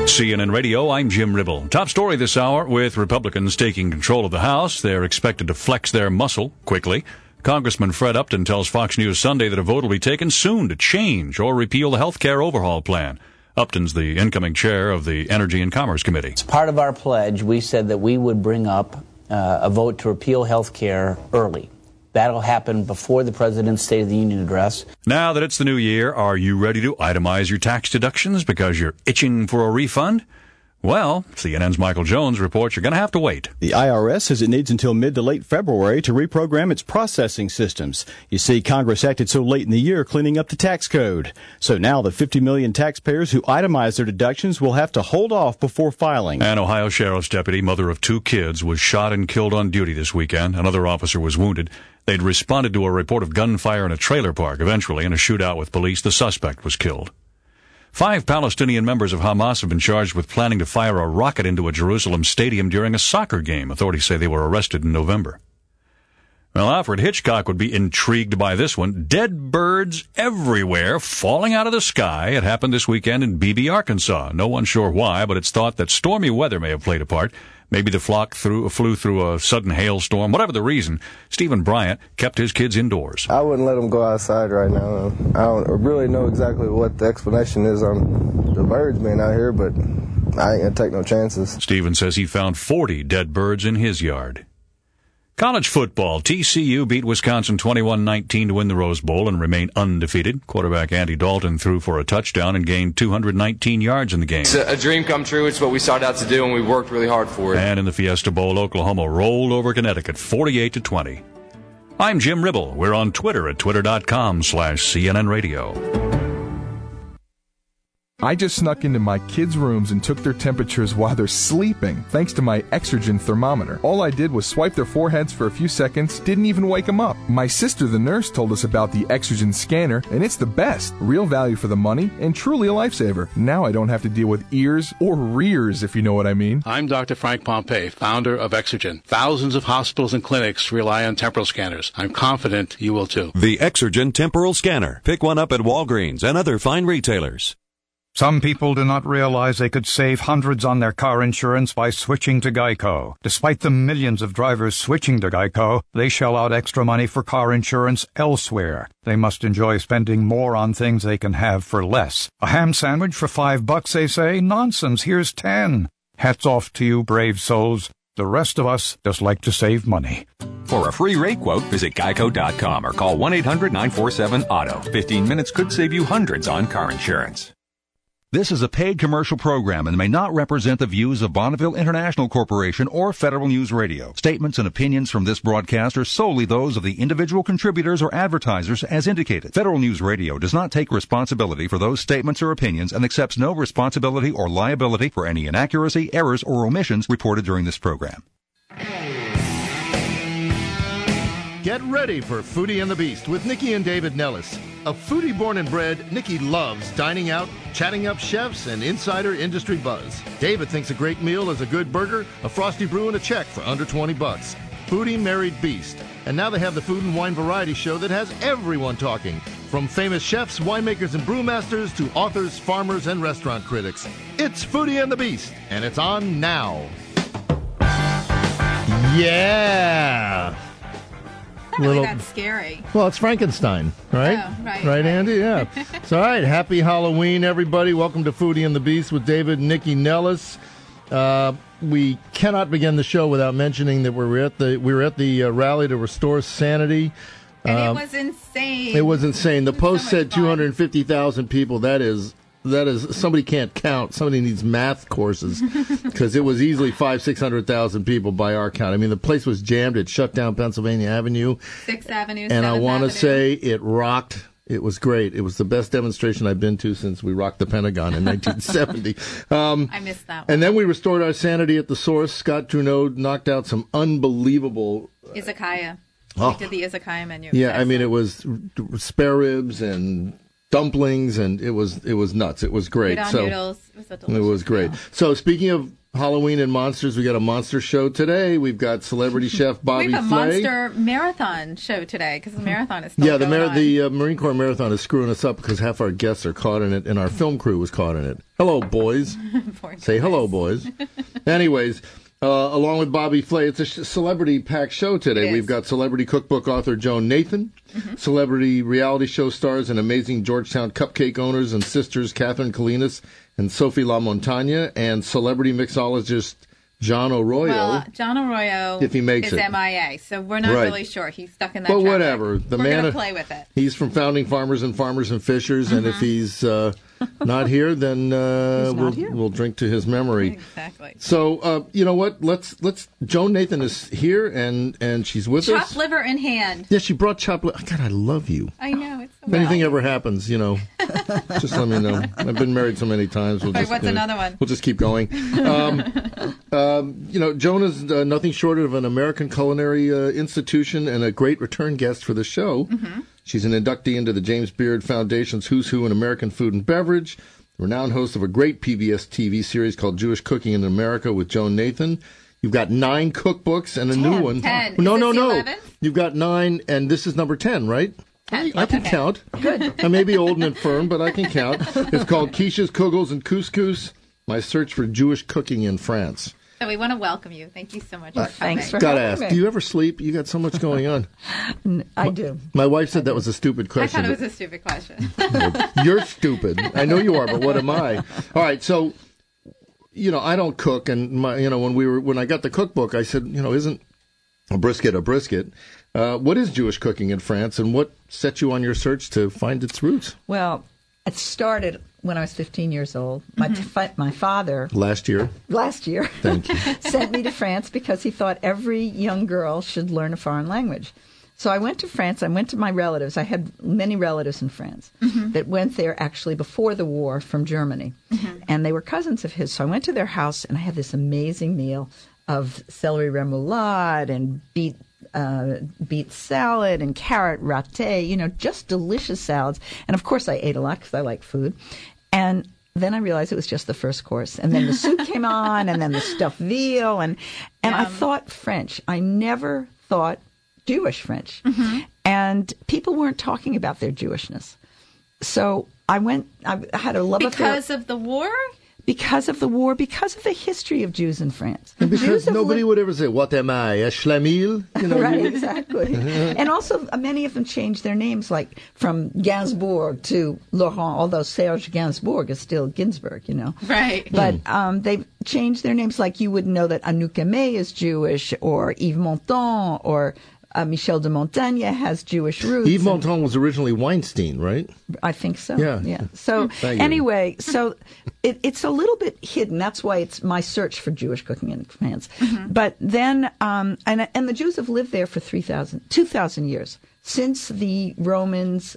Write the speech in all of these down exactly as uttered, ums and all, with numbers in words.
C N N Radio, I'm Jim Ribble. Top story this hour, with Republicans taking control of the House, they're expected to flex their muscle quickly. Congressman Fred Upton tells Fox News Sunday that a vote will be taken soon to change or repeal the health care overhaul plan. Upton's the incoming chair of the Energy and Commerce Committee. As part of our pledge, we said that we would bring up uh, a vote to repeal health care early. That'll happen before the President's State of the Union address. Now that it's the new year, are you ready to itemize your tax deductions because you're itching for a refund? Well, C N N's Michael Jones reports you're going to have to wait. The I R S says it needs until mid to late February to reprogram its processing systems. You see, Congress acted so late in the year cleaning up the tax code. So now the fifty million taxpayers who itemize their deductions will have to hold off before filing. An Ohio Sheriff's deputy, mother of two kids, was shot and killed on duty this weekend. Another officer was wounded. They'd responded to a report of gunfire in a trailer park. Eventually, in a shootout with police, the suspect was killed. Five Palestinian members of Hamas have been charged with planning to fire a rocket into a Jerusalem stadium during a soccer game. Authorities say they were arrested in November. Well, Alfred Hitchcock would be intrigued by this one. Dead birds everywhere falling out of the sky. It happened this weekend in Beebe, Arkansas. No one's sure why, but it's thought that stormy weather may have played a part. Maybe the flock threw, flew through a sudden hailstorm. Whatever the reason, Stephen Bryant kept his kids indoors. I wouldn't let them go outside right now. I don't really know exactly what the explanation is on the birds being out here, but I ain't going to take no chances. Stephen says he found forty dead birds in his yard. College football. T C U beat Wisconsin twenty-one nineteen to win the Rose Bowl and remain undefeated. Quarterback Andy Dalton threw for a touchdown and gained two hundred nineteen yards in the game. It's a dream come true. It's what we started out to do, and we worked really hard for it. And in the Fiesta Bowl, Oklahoma rolled over Connecticut forty-eight to twenty. I'm Jim Ribble. We're on Twitter at twitter.com slash CNN Radio. I just snuck into my kids' rooms and took their temperatures while they're sleeping, thanks to my Exergen thermometer. All I did was swipe their foreheads for a few seconds, didn't even wake them up. My sister, the nurse, told us about the Exergen scanner, and it's the best. Real value for the money, and truly a lifesaver. Now I don't have to deal with ears or rears, if you know what I mean. I'm Doctor Frank Pompey, founder of Exergen. Thousands of hospitals and clinics rely on temporal scanners. I'm confident you will too. The Exergen Temporal Scanner. Pick one up at Walgreens and other fine retailers. Some people do not realize they could save hundreds on their car insurance by switching to Geico. Despite the millions of drivers switching to Geico, they shell out extra money for car insurance elsewhere. They must enjoy spending more on things they can have for less. A ham sandwich for five bucks, they say? Nonsense, here's ten. Hats off to you, brave souls. The rest of us just like to save money. For a free rate quote, visit geico dot com or call one eight hundred nine four seven auto. fifteen minutes could save you hundreds on car insurance. This is a paid commercial program and may not represent the views of Bonneville International Corporation or Federal News Radio. Statements and opinions from this broadcast are solely those of the individual contributors or advertisers as indicated. Federal News Radio does not take responsibility for those statements or opinions and accepts no responsibility or liability for any inaccuracy, errors, or omissions reported during this program. Get ready for Foodie and the Beast with Nikki and David Nellis. A foodie born and bred, Nikki loves dining out, chatting up chefs, and insider industry buzz. David thinks a great meal is a good burger, a frosty brew, and a check for under twenty bucks. Foodie married Beast. And now they have the food and wine variety show that has everyone talking, from famous chefs, winemakers, and brewmasters to authors, farmers, and restaurant critics. It's Foodie and the Beast, and it's on now. Yeah! Not really that scary. Well, it's Frankenstein, right? Oh, right. Right, Andy? Yeah. So, all right. Happy Halloween, everybody. Welcome to Foodie and the Beast with David and Nikki Nellis. Uh, we cannot begin the show without mentioning that we were at the we were at the uh, rally to restore sanity. And um, it was insane. It was insane. The Post so said two hundred fifty thousand people. That is that is somebody can't count. Somebody needs math courses because it was easily five, six hundred thousand people by our count. I mean, the place was jammed. It shut down Pennsylvania Avenue, Sixth Avenue, and I want to Avenue. say it rocked. It was great. It was the best demonstration I've been to since we rocked the Pentagon in nineteen seventy. Um, I missed that one. and then we restored our sanity at the source. Scott Trudeau knocked out some unbelievable izakaya. Oh. We did the izakaya menu. Yeah, I mean, it was spare ribs and dumplings, and it was it was nuts. It was great. Udon so noodles. It was a delicious It was great. meal. So speaking of Halloween and monsters. We got a monster show today. We've got celebrity chef Bobby We have a Flay. monster marathon show today because the marathon is still Yeah, the going Mar- on. the uh, Marine Corps Marathon is screwing us up because half our guests are caught in it, and our film crew was caught in it. Hello, boys. Say hello, boys. Anyways, uh, along with Bobby Flay, it's a sh- celebrity-packed show today. We've got celebrity cookbook author Joan Nathan, mm-hmm. celebrity reality show stars and amazing Georgetown cupcake owners and sisters Catherine Kalinas and Sophie LaMontagne, and celebrity mixologist John Arroyo. Well, John Arroyo if he makes is it. M I A, so we're not Right. really sure. He's stuck in that But traffic. whatever. The we're man going of- to play with it. He's from Founding Farmers and Farmers and Fishers, and if he's uh, not here, then uh, He's not we'll, here. we'll drink to his memory. Exactly. So uh, you know what? Let's let's. Joan Nathan is here, and and she's with us. Chopped liver in hand. Yeah, she brought chopped. Li- God, I love you. I know. It's so If anything well. ever happens, you know, just let me know. I've been married so many times. We'll Wait, just, what's you know, another one? We'll just keep going. Um, um, you know, Joan is uh, nothing short of an American culinary uh, institution and a great return guest for the show. Mm-hmm. She's an inductee into the James Beard Foundation's Who's Who in American Food and Beverage, renowned host of a great P B S T V series called Jewish Cooking in America with Joan Nathan. You've got nine cookbooks and a new one. Ten. No, Is no, this the no. eleventh? You've got nine, and this is number ten, right? I, I can Okay. count. Good. I may be old and infirm, but I can count. It's called Quiches, Kugels, and Couscous, My Search for Jewish Cooking in France. So we want to welcome you. Thank you so much for coming. Thanks for Gotta having ask, me. do you ever sleep? You got so much going on. I do. My wife said that was a stupid I question. thought it was a stupid question. but you're stupid. I know you are, but what am I? All right, so, you know, I don't cook, and my, you know, when we were when I got the cookbook, I said, you know, isn't a brisket a brisket? Uh, what is Jewish cooking in France, and what set you on your search to find its roots? Well, it started when I was fifteen years old. My fa- my father Last year. last year Thank you. sent me to France because he thought every young girl should learn a foreign language. So I went to France. I went to my relatives. I had many relatives in France that went there actually before the war from Germany. And they were cousins of his. So I went to their house and I had this amazing meal of celery remoulade and beet uh, beet salad and carrot raté, you know, just delicious salads. And of course I ate a lot because I like food. And then I realized it was just the first course. And then the soup came on and then the stuffed veal. And, and I thought French. I never thought Jewish French. And people weren't talking about their Jewishness. So I went, I had a love affair. Because of the war? Because of the war, because of the history of Jews in France. And because Jews have nobody lived- would ever say, what am I, a schlemil? You know, right, you- exactly. And also, uh, many of them changed their names, like from Gainsbourg to Laurent, although Serge Gainsbourg is still Ginsburg, you know. Right. But um, they've changed their names, like you wouldn't know that Anouk Aimée is Jewish, or Yves Montand, or uh, Michel de Montaigne has Jewish roots. Yves and- Montand was originally Weinstein, right? I think so. Yeah. Yeah. So Thank you. anyway, so it, it's a little bit hidden. That's why it's my search for Jewish cooking in France. But then, um, and and the Jews have lived there for three thousand, two thousand years since the Romans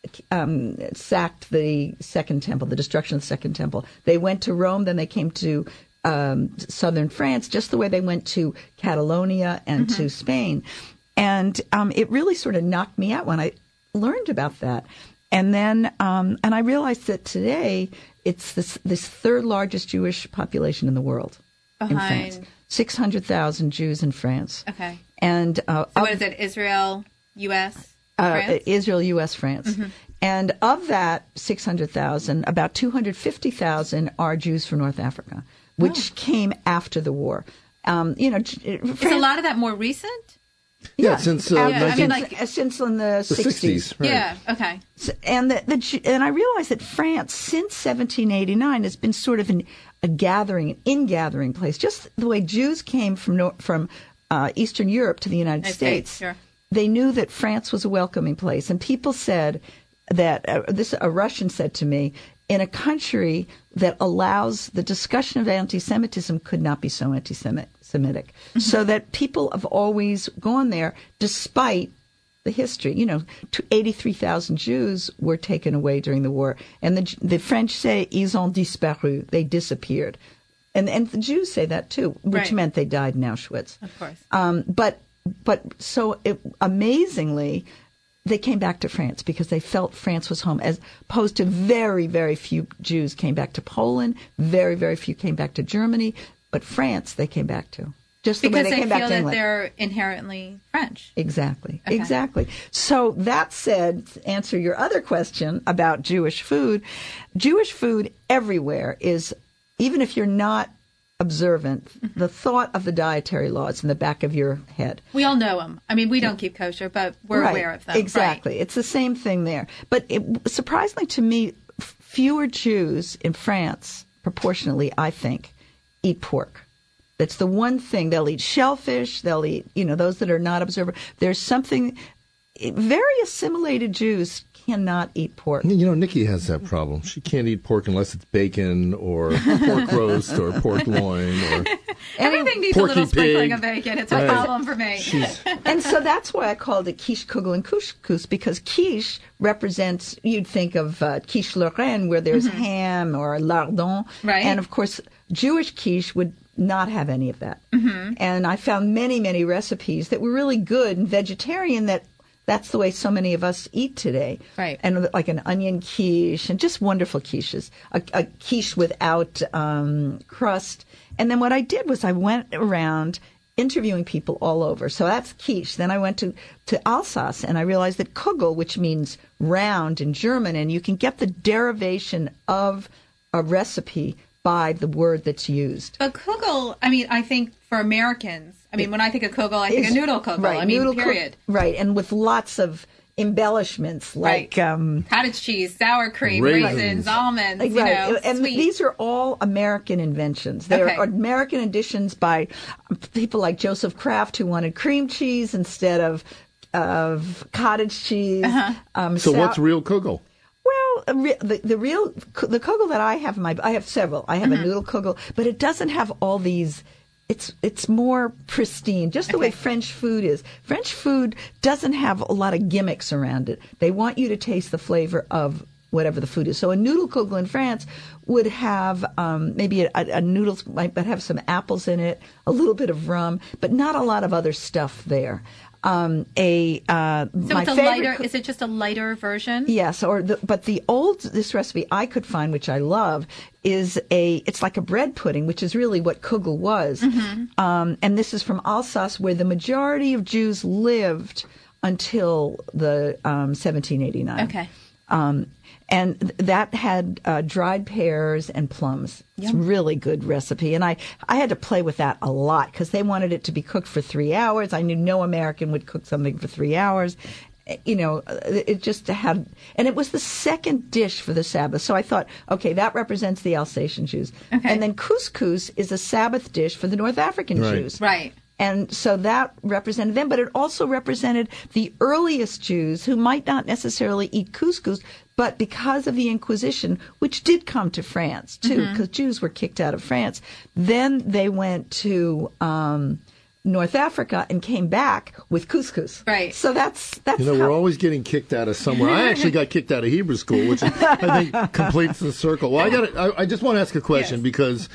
um, sacked the Second Temple, the destruction of the Second Temple. They went to Rome, then they came to um, southern France, just the way they went to Catalonia and to Spain. And um, it really sort of knocked me out when I learned about that. And then, um, and I realized that today it's this, this third largest Jewish population in the world. In Behind- France. six hundred thousand Jews in France. Okay. And uh, So of- what is it? Israel, U S, uh, France? Israel, U S, France. And of that six hundred thousand, about two hundred fifty thousand are Jews from North Africa, which came after the war. Um, you know, J- Is a France- lot of that more recent? Yeah, since uh, Yeah, I mean, nineteen like- uh, since in the, the sixties. sixties. Right. Yeah, okay. So- And the, the Ju- and I realized that France, since seventeen eighty-nine, has been sort of an, a gathering, an in-gathering place. Just the way Jews came from Nor- from uh, Eastern Europe to the United United States, States, sure. they knew that France was a welcoming place. And people said that uh, this a Russian said to me, in a country that allows the discussion of anti-Semitism could not be so anti-Semitic. Semitic. So that people have always gone there despite the history. You know, eighty-three thousand Jews were taken away during the war. And the, the French say, ils ont disparu. They disappeared. And, and the Jews say that too, which Right. meant they died in Auschwitz. Of course. Um, but, but so it, amazingly, they came back to France because they felt France was home, as opposed to very, very few Jews came back to Poland. Very, very few came back to Germany. but France they came back to. Just the because way they, they came feel back to that England. they're inherently French. Exactly. Okay. Exactly. So that said, to answer your other question about Jewish food, Jewish food everywhere is, even if you're not observant, mm-hmm. the thought of the dietary laws in the back of your head. We all know them. I mean, we don't keep kosher, but we're right. aware of them. Exactly. Right. It's the same thing there. But it, surprisingly to me, fewer Jews in France, proportionally, I think, eat pork. That's the one thing. They'll eat shellfish. They'll eat, you know, those that are not observant. There's something, very assimilated Jews cannot eat pork. You know, Nikki has that problem. She can't eat pork unless it's bacon or pork roast or pork loin or everything needs a little pig. sprinkling of bacon. It's right. a problem for me. And so that's why I called it quiche, kugel, and couscous, because quiche represents, you'd think of uh, quiche Lorraine, where there's mm-hmm. ham or lardon. Right. And of course, Jewish quiche would not have any of that. Mm-hmm. And I found many, many recipes that were really good and vegetarian, that that's the way so many of us eat today. Right. And like an onion quiche and just wonderful quiches. A, a quiche without um, crust. And then what I did was I went around interviewing people all over. So that's quiche. Then I went to, to Alsace and I realized that kugel, which means round in German, and you can get the derivation of a recipe by the word that's used. But kugel, I mean, I think for Americans, I mean, when I think of kugel, I think of noodle kugel. Right, I mean, noodle period. Cu- right, and with lots of embellishments like right. um, cottage cheese, sour cream, raisins, raisins almonds, right. you know, and sweet. These are all American inventions. They're Okay. American additions by people like Joseph Kraft, who wanted cream cheese instead of of cottage cheese. Uh-huh. Um, so sou- what's real kugel? Well, a re- the, the real the kugel that I have in my I have several. I have Mm-hmm. a noodle kugel, but it doesn't have all these. It's it's more pristine, just the Okay. way French food is. French food doesn't have a lot of gimmicks around it. They want you to taste the flavor of whatever the food is. So a noodle kugel in France would have um, maybe a, a noodle might have some apples in it, a little bit of rum, but not a lot of other stuff there. Um, a uh, so my it's a favorite lighter. co- Is it just a lighter version? Yes, or the, but the old this recipe I could find, which I love, is a it's like a bread pudding, which is really what kugel was. Mm-hmm. Um, and this is from Alsace, where the majority of Jews lived until the um, seventeen eighty-nine. Okay. Um, and th- that had uh, dried pears and plums. It's a Yum. really good recipe. And I, I had to play with that a lot because they wanted it to be cooked for three hours. I knew no American would cook something for three hours. Eh, You know, it just had, and it was the second dish for the Sabbath. So I thought, okay, that represents the Alsatian Jews. Okay. And then couscous is a Sabbath dish for the North African Right. Jews. Right. And so that represented them, but it also represented the earliest Jews who might not necessarily eat couscous, but because of the Inquisition, which did come to France too, because Mm-hmm. Jews were kicked out of France, then they went to um, North Africa and came back with couscous. Right. So that's that's You know, how, we're always getting kicked out of somewhere. I actually got kicked out of Hebrew school, which I think completes the circle. Well, I got. I, I just want to ask a question Yes. because,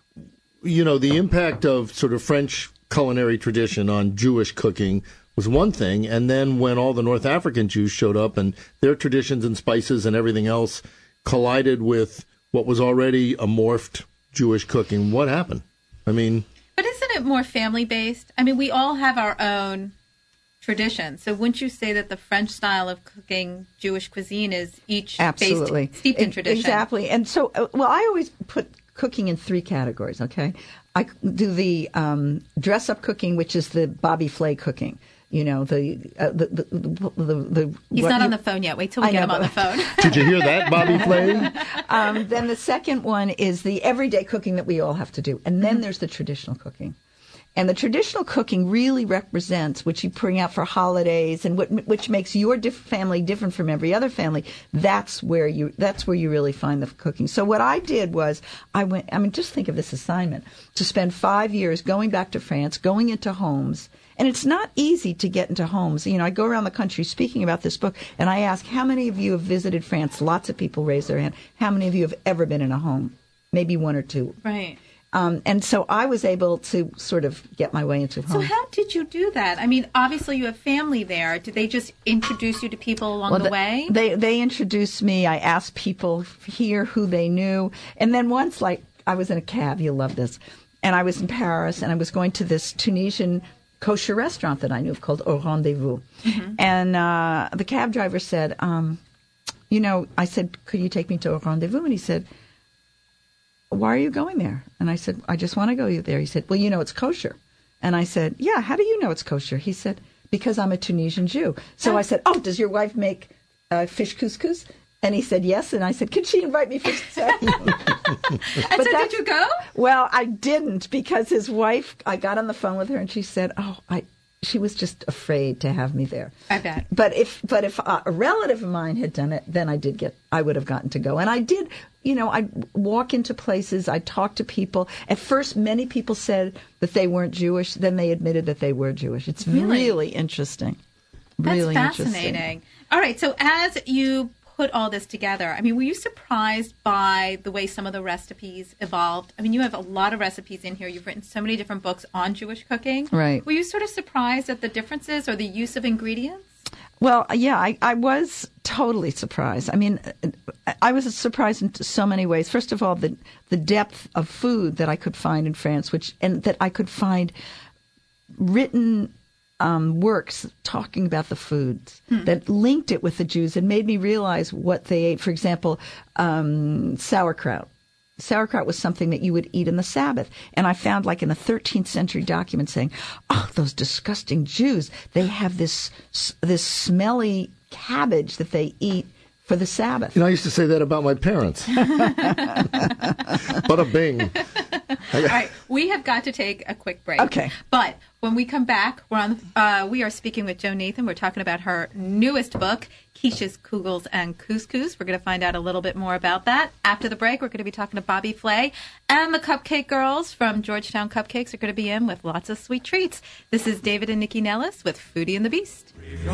you know, the impact of sort of French culinary tradition on Jewish cooking was one thing, and then when all the North African Jews showed up and their traditions and spices and everything else collided with what was already a morphed Jewish cooking, what happened? I mean, But isn't it more family based? I mean, we all have our own tradition. So wouldn't you say that the French style of cooking Jewish cuisine is each absolutely based, steeped in E- tradition? Exactly. And so, uh, well, I always put cooking in three categories. Okay, I do the um, dress up cooking, which is the Bobby Flay cooking. You know, the uh, the, the the the. the He's what not you- on the phone yet. Wait till we I get know, him on the but- phone. did you hear that, Bobby Flay? um, then the second one is the everyday cooking that we all have to do, and then there's the traditional cooking. And the traditional cooking really represents, which you bring out for holidays, and what, which makes your diff- family different from every other family. That's where you. That's where you really find the cooking. So what I did was, I went. I mean, just think of this assignment: to spend five years going back to France, going into homes. And it's not easy to get into homes. You know, I go around the country speaking about this book, and I ask, how many of you have visited France? Lots of people raise their hand. How many of you have ever been in a home? Maybe one or two. Right. Um, and so I was able to sort of get my way into So homes. how did you do that? I mean, obviously you have family there. Did they just introduce you to people along Well, the way? They they introduced me. I asked people here who they knew, and then once, like I was in a cab. You'll love this. and I was in Paris, and I was going to this Tunisian kosher restaurant that I knew of called Au Rendezvous. Mm-hmm. And uh, the cab driver said, um, you know, I said, could you take me to Au Rendezvous? And he said, why are you going there? And I said, I just want to go there. He said, well, you know, it's kosher. And I said, yeah, how do you know it's kosher? He said, because I'm a Tunisian Jew. So oh. I said, oh, does your wife make uh, fish couscous? And he said, yes. And I said, could she invite me for sex? And so did you go? Well, I didn't, because his wife, I got on the phone with her and she said, oh, I, she was just afraid to have me there. I bet. But if, but if a relative of mine had done it, then I did get, I would have gotten to go. And I did, you know, I'd walk into places, I'd talk to people. At first, many people said that they weren't Jewish. Then they admitted that they were Jewish. It's really, really interesting. That's really fascinating. Interesting. All right. So as you put all this together, I mean, were you surprised by the way some of the recipes evolved? I mean, you have a lot of recipes in here. You've written so many different books on Jewish cooking. Right. Were you sort of surprised at the differences or the use of ingredients? Well, yeah, I, I was totally surprised. I mean, I was surprised in so many ways. First of all, the the depth of food that I could find in France, which and that I could find written Um, works talking about the foods hmm. that linked it with the Jews and made me realize what they ate. For example, um, sauerkraut. Sauerkraut was something that you would eat in the Sabbath. And I found, like, in a thirteenth century document saying, oh, those disgusting Jews, they have this this smelly cabbage that they eat for the Sabbath. You know, I used to say that about my parents. Bada bing. All right, we have got to take a quick break. Okay. But when we come back, we're on. Uh, we are speaking with Jo Nathan. We're talking about her newest book, Quiches, Kugels, and Couscous. We're going to find out a little bit more about that. After the break, we're going to be talking to Bobby Flay. And the Cupcake Girls from Georgetown Cupcakes are going to be in with lots of sweet treats. This is David and Nikki Nellis with Foodie and the Beast.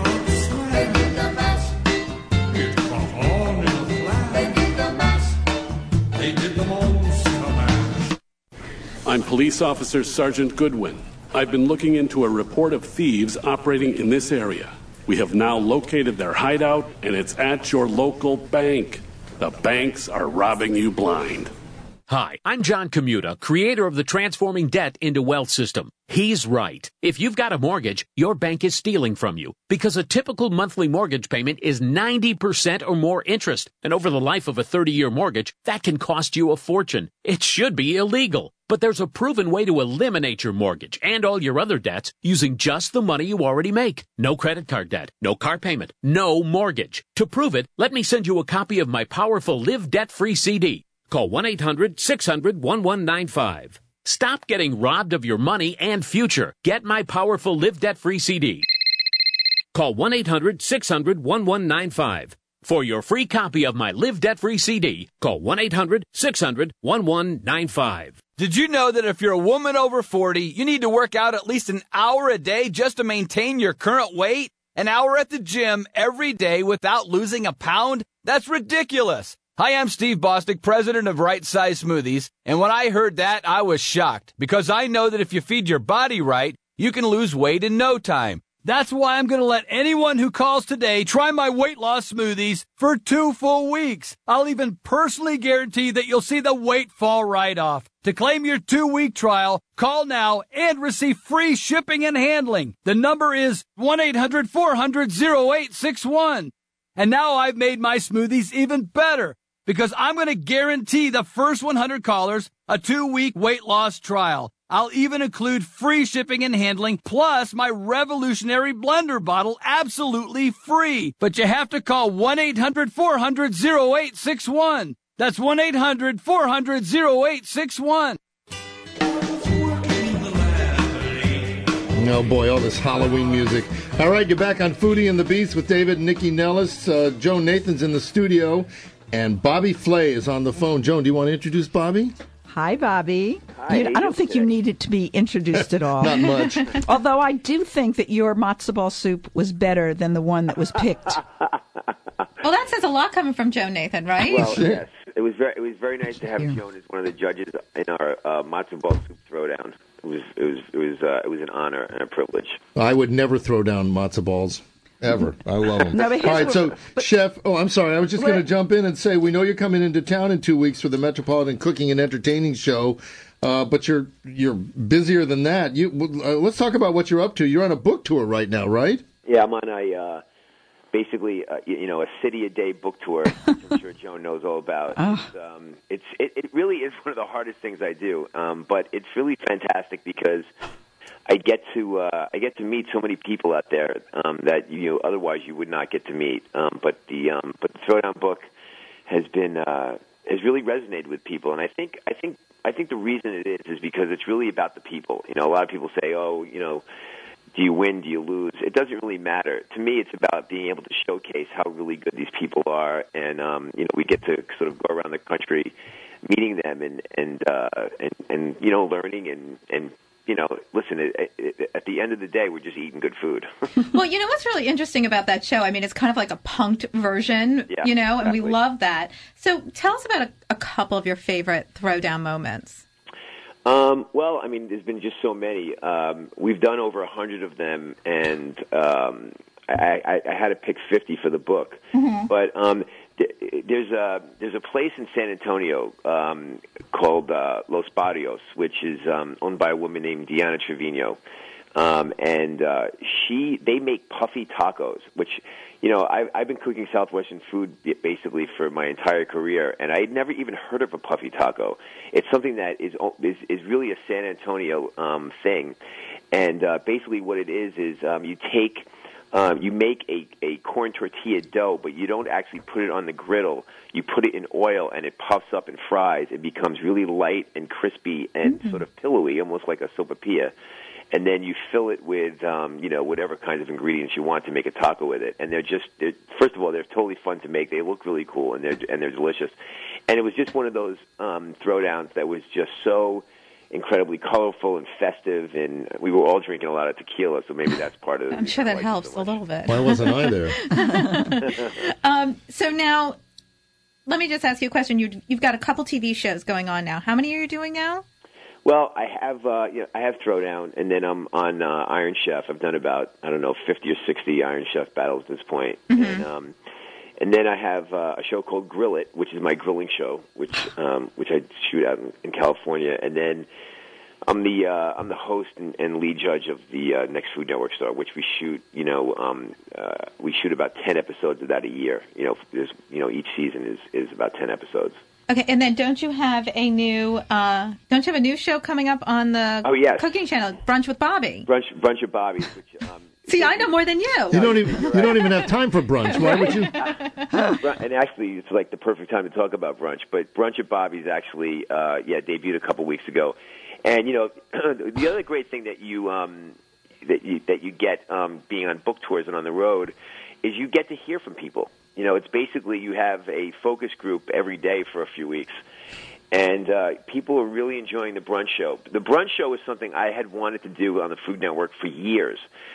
I'm Police Officer Sergeant Goodwin. I've been looking into a report of thieves operating in this area. We have now located their hideout, and it's at your local bank. The banks are robbing you blind. Hi, I'm John Commuta, creator of the Transforming Debt into Wealth system. He's right. If you've got a mortgage, your bank is stealing from you because a typical monthly mortgage payment is ninety percent or more interest. And over the life of a thirty-year mortgage, that can cost you a fortune. It should be illegal. But there's a proven way to eliminate your mortgage and all your other debts using just the money you already make. No credit card debt, no car payment, no mortgage. To prove it, let me send you a copy of my powerful Live Debt-Free C D. Call one eight hundred six hundred one one nine five. Stop getting robbed of your money and future. Get my powerful Live Debt-Free C D. Call one eight hundred six hundred one one nine five. For your free copy of my Live Debt-Free C D, call one eight hundred six hundred one one nine five. Did you know that if you're a woman over forty, you need to work out at least an hour a day just to maintain your current weight? An hour at the gym every day without losing a pound? That's ridiculous. Hi, I'm Steve Bostic, president of Right Size Smoothies, and when I heard that, I was shocked, because I know that if you feed your body right, you can lose weight in no time. That's why I'm going to let anyone who calls today try my weight loss smoothies for two full weeks. I'll even personally guarantee that you'll see the weight fall right off. To claim your two-week trial, call now and receive free shipping and handling. The number is one eight hundred four hundred oh eight six one. And now I've made my smoothies even better, because I'm going to guarantee the first one hundred callers a two-week weight loss trial. I'll even include free shipping and handling, plus my revolutionary blender bottle absolutely free. But you have to call one eight hundred four hundred oh eight six one. That's one eight hundred four hundred oh eight six one. Oh, boy, all this Halloween music. All right, you're back on Foodie and the Beast with David and Nikki Nellis. Uh, Jo Nathan's in the studio, and Bobby Flay is on the phone. Joan, do you want to introduce Bobby? Hi, Bobby. Hi, You, I don't think you needed to be introduced at all. Not much. Although I do think that your matzo ball soup was better than the one that was picked. Well, that says a lot coming from Jo Nathan, right? Well, yes. It was very, it was very nice to have Joan as one of the judges in our uh, matzo ball soup throwdown. It was, it was, it was, uh, it was an honor and a privilege. I would never throw down matzo balls. Ever. I love them. No, All but here's right, what- so, but- Chef, oh, I'm sorry. I was just What- going to jump in and say, we know you're coming into town in two weeks for the Metropolitan Cooking and Entertaining Show, uh, but you're you're busier than that. You uh, Let's talk about what you're up to. You're on a book tour right now, right? Yeah, I'm on a uh, basically uh, you, you know a city a day book tour, which I'm sure Joan knows all about. Oh. It's, um, it's it, it really is one of the hardest things I do, um, but it's really fantastic because I get to uh, I get to meet so many people out there um, that you know, otherwise you would not get to meet. Um, but the um, but the Throwdown book has been uh, has really resonated with people, and I think I think I think the reason it is is because it's really about the people. You know, a lot of people say, oh, you know, do you win, do you lose? It doesn't really matter. To me, it's about being able to showcase how really good these people are, and um, you know, we get to sort of go around the country meeting them and and uh, and, and you know, learning and and. You know, listen, it, it, at the end of the day, we're just eating good food. Well, you know what's really interesting about that show? I mean, it's kind of like a punked version, Yeah, you know, and exactly. we love that. So tell us about a, a couple of your favorite Throwdown moments. Um, well, I mean, there's been just so many. Um, we've done over a hundred of them, and um, I, I, I had to pick fifty for the book. Mm-hmm. But um, th- there's a there's a place in San Antonio um, called uh, Los Barrios, which is um, owned by a woman named Diana Trevino, um, and uh, she they make puffy tacos, which. You know, I've, I've been cooking Southwestern food basically for my entire career, and I had never even heard of a puffy taco. It's something that is is, is really a San Antonio um, thing, and uh, basically what it is is um, you take, um, you make a, a corn tortilla dough, but you don't actually put it on the griddle. You put it in oil, and it puffs up and fries. It becomes really light and crispy and mm-hmm. sort of pillowy, almost like a sopapilla. And then you fill it with, um, you know, whatever kinds of ingredients you want to make a taco with it. And they're just, they're, first of all, they're totally fun to make. They look really cool, and they're and they're delicious. And it was just one of those um, throwdowns that was just so incredibly colorful and festive. And we were all drinking a lot of tequila, so maybe that's part of it. I'm sure that helps so a little bit. Why wasn't I there? um, so now, let me just ask you a question. You, you've got a couple T V shows going on now. How many are you doing now? Well, I have uh, you know, I have Throwdown, and then I'm on uh, Iron Chef. I've done about I don't know fifty or sixty Iron Chef battles at this point, mm-hmm. and um, and then I have uh, a show called Grill It, which is my grilling show, which um, which I shoot out in, in California, and then I'm the uh, I'm the host and, and lead judge of the uh, next Food Network Star, which we shoot you know um, uh, we shoot about ten episodes of that a year. You know, there's you know each season is is about ten episodes. Okay, and then don't you have a new uh, don't you have a new show coming up on the oh, yes. cooking channel, Brunch with Bobby? Brunch Brunch with Bobby, which um, see, I know more than you. You don't even you don't even have time for brunch. Why would you? And actually, it's like the perfect time to talk about brunch. But Brunch at Bobby's actually, uh, yeah, debuted a couple weeks ago. And you know, the other great thing that you um, that you that you get um, being on book tours and on the road is you get to hear from people. You know, it's basically you have a focus group every day for a few weeks. And uh, people are really enjoying the brunch show. The brunch show is something I had wanted to do on the Food Network for years.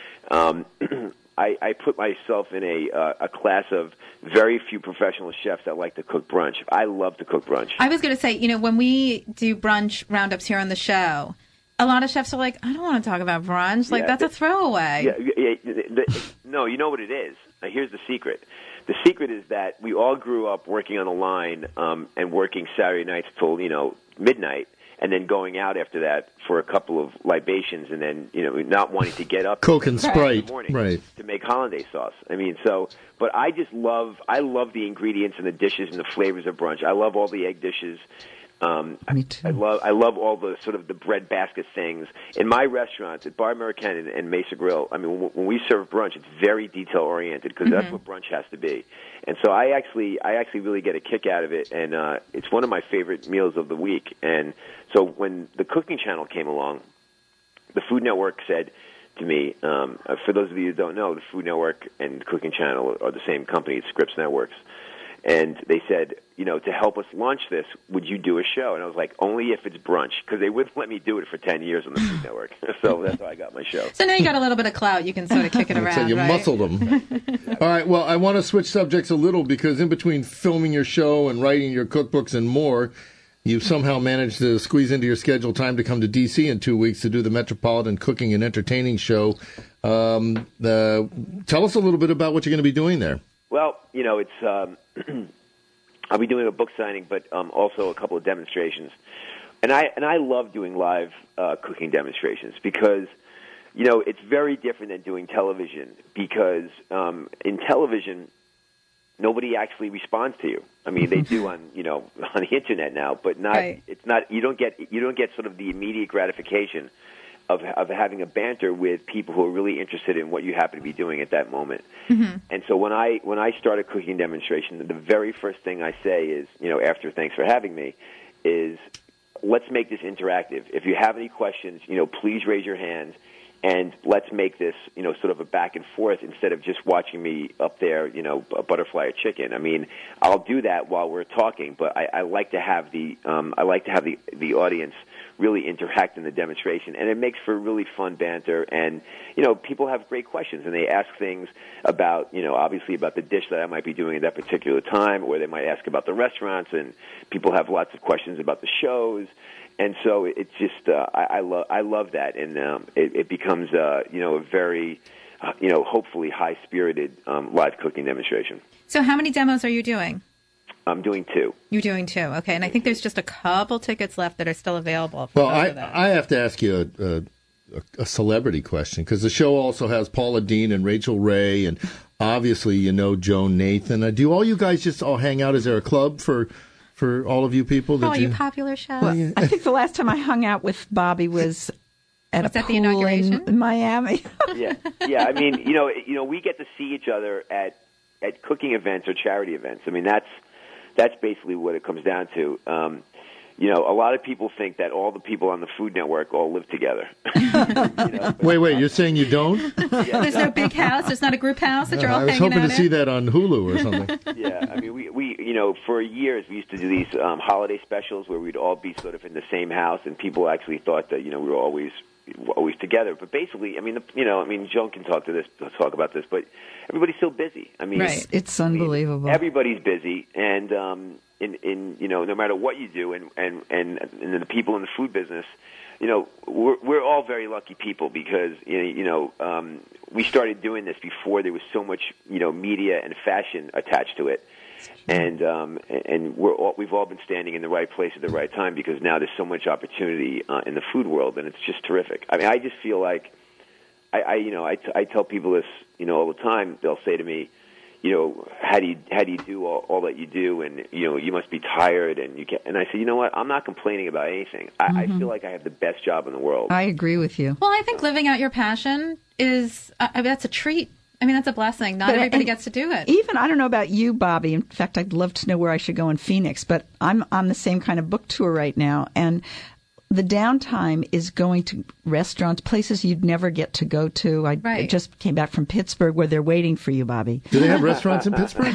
Um, I, I put myself in a, uh, a class of very few professional chefs that like to cook brunch. I love to cook brunch. I was going to say, you know, when we do brunch roundups here on the show, a lot of chefs are like, I don't want to talk about brunch. Like, Yeah, that's a throwaway. Yeah, yeah, the, the, no, you know what it is. Now, here's the secret. The secret is that we all grew up working on the line um, and working Saturday nights till, you know, midnight, and then going out after that for a couple of libations, and then, you know, not wanting to get up Coke and in Sprite, the morning right. to make hollandaise sauce. I mean, so, but I just love, I love the ingredients and the dishes and the flavors of brunch. I love all the egg dishes. Um, Me too. I love I love all the sort of the bread basket things. In my restaurants at Bar American and, and Mesa Grill, I mean, when, when we serve brunch, it's very detail oriented because Mm-hmm. that's what brunch has to be. And so I actually I actually really get a kick out of it, and uh, it's one of my favorite meals of the week. And so when the Cooking Channel came along, the Food Network said to me, um, uh, for those of you who don't know, the Food Network and Cooking Channel are the same company, it's Scripps Networks. And they said, you know, to help us launch this, would you do a show? And I was like, only if it's brunch, because they wouldn't let me do it for ten years on the Food Network. So that's how I got my show. So now you got a little bit of clout. You can sort of kick it around, So you right? muscled them. All right. Well, I want to switch subjects a little because in between filming your show and writing your cookbooks and more, you've somehow managed to squeeze into your schedule time to come to D C in two weeks to do the Metropolitan Cooking and Entertaining Show. Um, uh, tell us a little bit about what you're going to be doing there. Well, you know, it's um, I'll be doing a book signing, but um, also a couple of demonstrations. And I and I love doing live uh, cooking demonstrations because, you know, it's very different than doing television because um, in television, nobody actually responds to you. I mean, they do on, you know, on the internet now, but not. Right. It's not. You don't get. You don't get sort of the immediate gratification of of having a banter with people who are really interested in what you happen to be doing at that moment. Mm-hmm. And so when I when I start a cooking demonstration, the very first thing I say is, you know, after thanks for having me, is let's make this interactive. If you have any questions, you know, please raise your hand. And let's make this, you know, sort of a back and forth instead of just watching me up there, you know, a butterfly or chicken. I mean, I'll do that while we're talking, but I, I like to have the, um, I like to have the the audience really interact in the demonstration, and it makes for really fun banter. And you know, people have great questions, and they ask things about, you know, obviously about the dish that I might be doing at that particular time, or they might ask about the restaurants, and people have lots of questions about the shows. And so it's just uh, I, I love I love that, and um, it, it becomes uh, you know a very uh, you know hopefully high spirited um, live cooking demonstration. So how many demos are you doing? I'm doing two. You're doing two, okay. And I think there's just a couple tickets left that are still available. Well, I I have to ask you a, a, a celebrity question because the show also has Paula Deen and Rachel Ray, and obviously you know Joan Nathan. Uh, do all you guys just all hang out? Is there a club for? For all of you people, that oh, you, you popular chefs. Well, I think the last time I hung out with Bobby was at was a that pool the inauguration in Miami. yeah, yeah. I mean, you know, you know, we get to see each other at at cooking events or charity events. I mean, that's that's basically what it comes down to. Um, you know, a lot of people think that all the people on the Food Network all live together. you know, wait, wait, you're saying you don't? Yeah. There's no big house. There's not a group house that you're all I was hanging hoping out to in? see that on Hulu or something. Yeah, I mean, we, we, you know, for years we used to do these um, holiday specials where we'd all be sort of in the same house, and people actually thought that, you know, we were always always together. But basically, I mean, the, you know, I mean, Joan can talk to this, talk about this, but everybody's so busy. I mean, right. It's unbelievable. I mean, everybody's busy, and um, in, in, you know, no matter what you do, and, and, and, and the people in the food business, you know, we're, we're all very lucky people because, you know, um, we started doing this before there was so much, you know, media and fashion attached to it. And um, and we're all, we've all been standing in the right place at the right time because now there's so much opportunity uh, in the food world, and it's just terrific. I mean, I just feel like, I, I you know, I, t- I tell people this, you know, all the time. They'll say to me, you know, how do you how do you do all, all that you do, and you know, you must be tired, and you can. And I say, you know what? I'm not complaining about anything. I, mm-hmm. I feel like I have the best job in the world. I agree with you. Well, I think living out your passion is uh, I mean, that's a treat. I mean, that's a blessing. Not but, everybody gets to do it. Even, I don't know about you, Bobby. In fact, I'd love to know where I should go in Phoenix, but I'm on the same kind of book tour right now. And the downtime is going to restaurants, places you'd never get to go to. I, right. I just came back from Pittsburgh where they're waiting for you, Bobby. Do they have restaurants in Pittsburgh?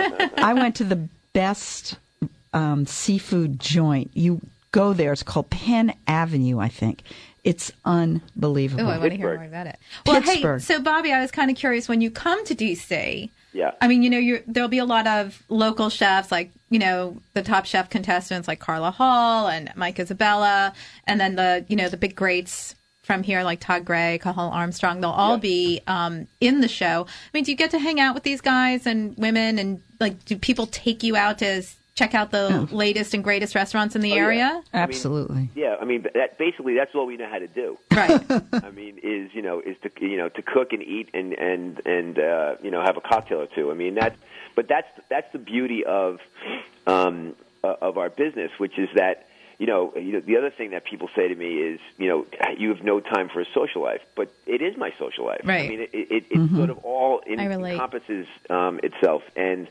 I went to the best um, seafood joint. You go there. It's called Penn Avenue, I think. It's unbelievable. Oh, I want to hear more about it. Well, Pittsburgh. Hey, so Bobby, I was kind of curious when you come to D C. Yeah. I mean, you know, you're, there'll be a lot of local chefs, like, you know, the Top Chef contestants like Carla Hall and Mike Isabella, and then the, you know, the big greats from here like Todd Gray, Cathal Armstrong. They'll all yeah. be um, in the show. I mean, do you get to hang out with these guys and women, and like, do people take you out to check out the oh. latest and greatest restaurants in the oh, area? Yeah. Absolutely. I mean, yeah, I mean, that, basically, that's all we know how to do. Right. I mean, is you know, is to you know, to cook and eat and and and uh, you know, have a cocktail or two. I mean, that's but that's that's the beauty of um, uh, of our business, which is that you know, you know, the other thing that people say to me is, you know, you have no time for a social life, but it is my social life. Right. I mean, it it, it mm-hmm. sort of all in, encompasses um, itself and.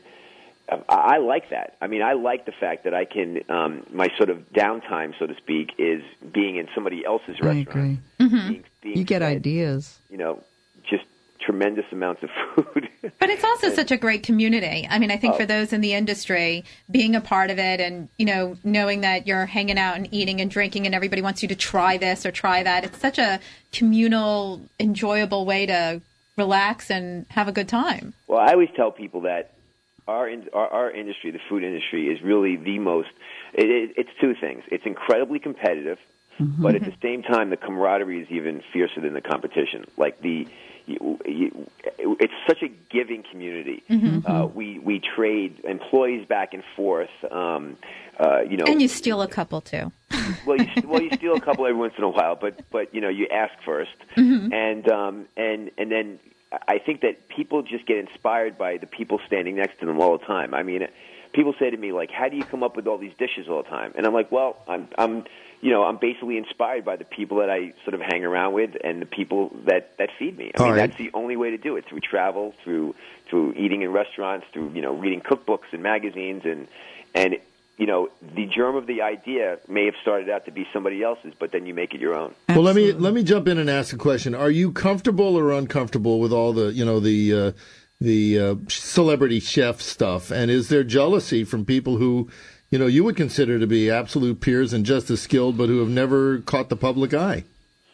I like that. I mean, I like the fact that I can, um, my sort of downtime, so to speak, is being in somebody else's I restaurant. agree. Mm-hmm. Being, being you get fed, ideas. You know, just tremendous amounts of food. But it's also and, such a great community. I mean, I think oh. for those in the industry, being a part of it and, you know, knowing that you're hanging out and eating and drinking and everybody wants you to try this or try that, it's such a communal, enjoyable way to relax and have a good time. Well, I always tell people that Our, in, our our industry, the food industry, is really the most it, it, it's two things. It's incredibly competitive, Mm-hmm. but at the same time, the camaraderie is even fiercer than the competition. Like the, you, you, it's such a giving community. Mm-hmm. Uh, we we trade employees back and forth. Um, uh, you know, and you steal a couple too. well, you well you steal a couple every once in a while, but but you know you ask first, Mm-hmm. and um, and and then I think that people just get inspired by the people standing next to them all the time. I mean, people say to me like, "How do you come up with all these dishes all the time?" And I'm like, "Well, I'm I'm." You know, I'm basically inspired by the people that I sort of hang around with and the people that, that feed me. I All mean, right. that's the only way to do it, through travel, through through eating in restaurants, through, you know, reading cookbooks and magazines. And, and you know, the germ of the idea may have started out to be somebody else's, but then you make it your own. Well, let me let me jump in and ask a question. Are you comfortable or uncomfortable with all the, you know, the uh, the uh, celebrity chef stuff? And is there jealousy from people who, you know, you would consider to be absolute peers and just as skilled, but who have never caught the public eye?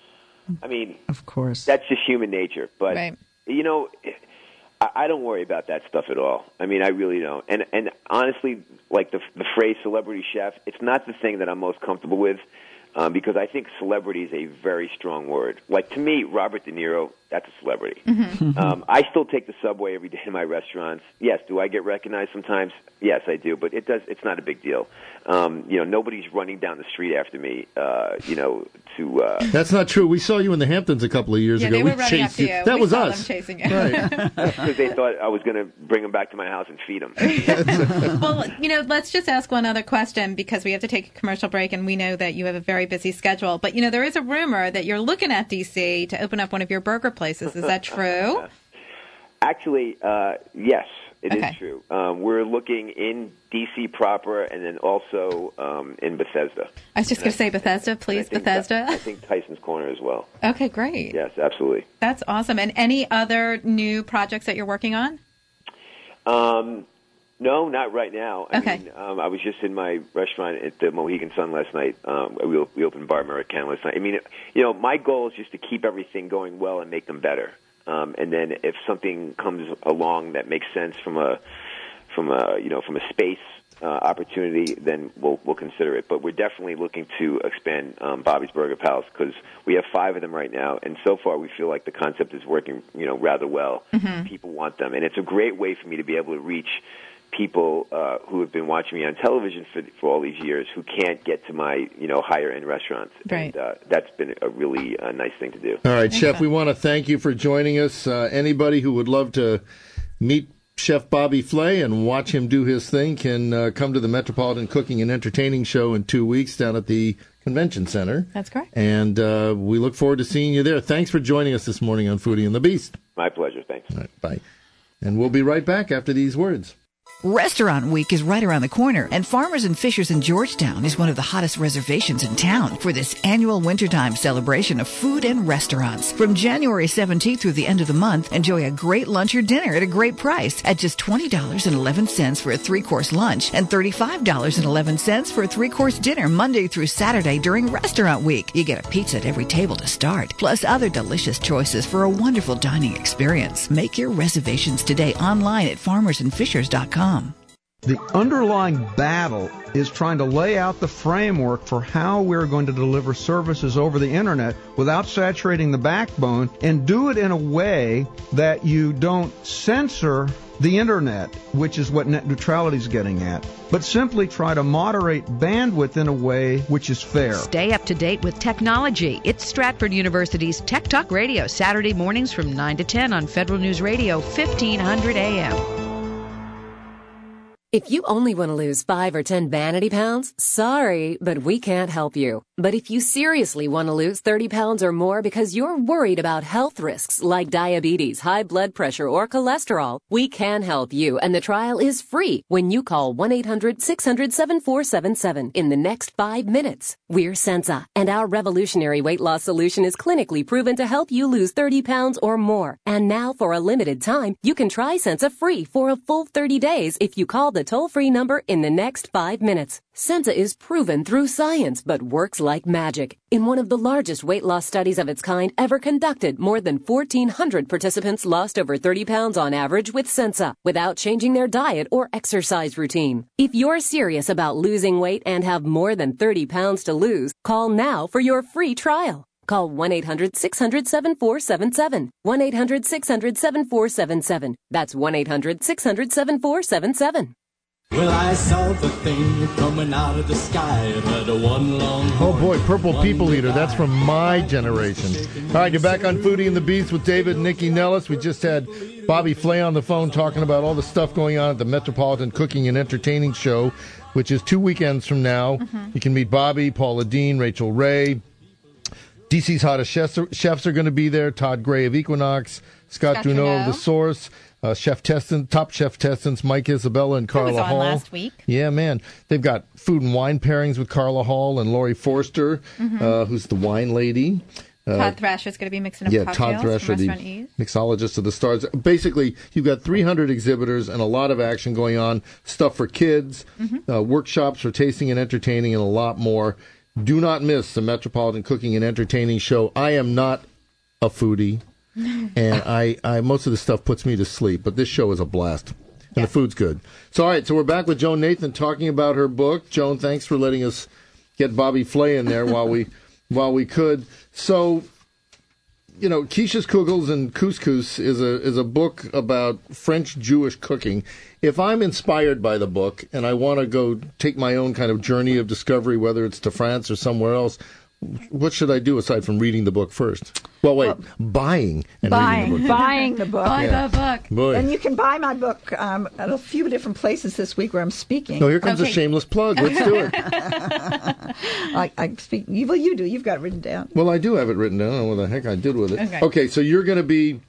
I mean, of course, that's just human nature. But Right. you know, I, I don't worry about that stuff at all. I mean, I really don't. And and honestly, like the the phrase "celebrity chef," it's not the thing that I'm most comfortable with, um, because I think celebrity is a very strong word. Like, to me, Robert De Niro, that's a celebrity. Mm-hmm. Um, I still take the subway every day in my restaurants. Yes, do I get recognized sometimes? Yes, I do, but it does. It's not a big deal. Um, you know, nobody's running down the street after me. Uh, you know, to uh, That's not true. We saw you in the Hamptons a couple of years Yeah, ago. they we were running chased after you. you. That We was saw us. them chasing you. Right. because they thought I was going to bring them back to my house and feed them. Well, you know, let's just ask one other question because we have to take a commercial break, and we know that you have a very busy schedule. But, you know, there is a rumor that you're looking at D C to open up one of your burger places. Is that true? Actually, uh, yes, it Okay. is true. Um, we're looking in D C proper, and then also um, in Bethesda. I was just going to say Bethesda, please, I think Bethesda. I think Tyson's Corner as well. Okay, great. Yes, absolutely. That's awesome. And any other new projects that you're working on? Um, no, not right now. I Okay. mean, um, I was just in my restaurant at the Mohegan Sun last night. Um, we, op- we opened Bar Americana last night. I mean, you know, my goal is just to keep everything going well and make them better. Um, and then if something comes along that makes sense from a from a you know from a space uh, opportunity, then we'll we'll consider it. But we're definitely looking to expand um, Bobby's Burger Palace because we have five of them right now, and so far we feel like the concept is working you know rather well. Mm-hmm. People want them, and it's a great way for me to be able to reach people uh, who have been watching me on television for, for all these years who can't get to my you know higher end restaurants. Right. And uh, that's been a really uh, nice thing to do. All right, Chef, we want to thank you for joining us. Uh, anybody who would love to meet Chef Bobby Flay and watch him do his thing can uh, come to the Metropolitan Cooking and Entertaining Show in two weeks down at the Convention Center. That's correct. And uh, we look forward to seeing you there. Thanks for joining us this morning on Foodie and the Beast. My pleasure. Thanks. All right, bye. And we'll be right back after these words. Restaurant Week is right around the corner, and Farmers and Fishers in Georgetown is one of the hottest reservations in town for this annual wintertime celebration of food and restaurants. From January seventeenth through the end of the month, enjoy a great lunch or dinner at a great price at just twenty dollars and eleven cents for a three-course lunch and thirty-five dollars and eleven cents for a three-course dinner Monday through Saturday during Restaurant Week. You get a pizza at every table to start, plus other delicious choices for a wonderful dining experience. Make your reservations today online at farmers and fishers dot com. The underlying battle is trying to lay out the framework for how we're going to deliver services over the internet without saturating the backbone, and do it in a way that you don't censor the internet, which is what net neutrality is getting at, but simply try to moderate bandwidth in a way which is fair. Stay up to date with technology. It's Stratford University's Tech Talk Radio, Saturday mornings from nine to ten on Federal News Radio, fifteen hundred A M. If you only want to lose five or ten vanity pounds, sorry, but we can't help you. But if you seriously want to lose thirty pounds or more because you're worried about health risks like diabetes, high blood pressure, or cholesterol, we can help you, and the trial is free when you call one eight hundred six hundred seven four seven seven in the next five minutes. We're Sensa, and our revolutionary weight loss solution is clinically proven to help you lose thirty pounds or more. And now, for a limited time, you can try Sensa free for a full thirty days if you call the toll-free number in the next five minutes. Senza is proven through science, but works like magic. In one of the largest weight loss studies of its kind ever conducted, more than fourteen hundred participants lost over thirty pounds on average with Senza, without changing their diet or exercise routine. If you're serious about losing weight and have more than thirty pounds to lose, call now for your free trial. Call one eight hundred six hundred seven four seven seven. one eight hundred six hundred seven four seven seven. That's one eight hundred six hundred seven four seven seven. Well, I saw the thing coming out of the sky. It had a one long Oh boy, Purple People Eater. That's from my generation. All right, you're back on Foodie and the Beast with David and Nikki Nellis. We just had Bobby Flay on the phone talking about all the stuff going on at the Metropolitan Cooking and Entertaining Show, which is two weekends from now. Mm-hmm. You can meet Bobby, Paula Dean, Rachel Ray. D C's hottest chefs are, chefs are going to be there. Todd Gray of Equinox, Scott, Scott Juneau of The Source. Uh, Chef Teston, top Chef Testons, Mike Isabella and Carla was on Hall. last week. Yeah, man. They've got food and wine pairings with Carla Hall and Lori Forster, mm-hmm. uh, who's the wine lady. Uh, Todd Thrasher's going to be mixing up yeah, cocktails Todd Thrasher, from the Restaurant Ease. mixologist of the stars. Basically, you've got three hundred exhibitors and a lot of action going on. Stuff for kids, mm-hmm. uh, workshops for tasting and entertaining, and a lot more. Do not miss the Metropolitan Cooking and Entertaining Show. I am not a foodie. and I, I most of the stuff puts me to sleep, but this show is a blast, and yeah. the food's good. So, all right, so we're back with Joan Nathan talking about her book. Joan, thanks for letting us get Bobby Flay in there while we while we could. So, you know, Quiches, Kugels, and Couscous is a is a book about French Jewish cooking. If I'm inspired by the book and I want to go take my own kind of journey of discovery, whether it's to France or somewhere else, what should I do aside from reading the book first? Well, wait, well, buying and buying, reading the book. Buying the book. Buy yeah. the book. Boy. And you can buy my book um, at a few different places this week where I'm speaking. Oh, here comes okay. a shameless plug. Let's do it. I, I speak. Well, you do. You've got it written down. Well, I do have it written down. I don't know what the heck I did with it. Okay, okay so you're going to be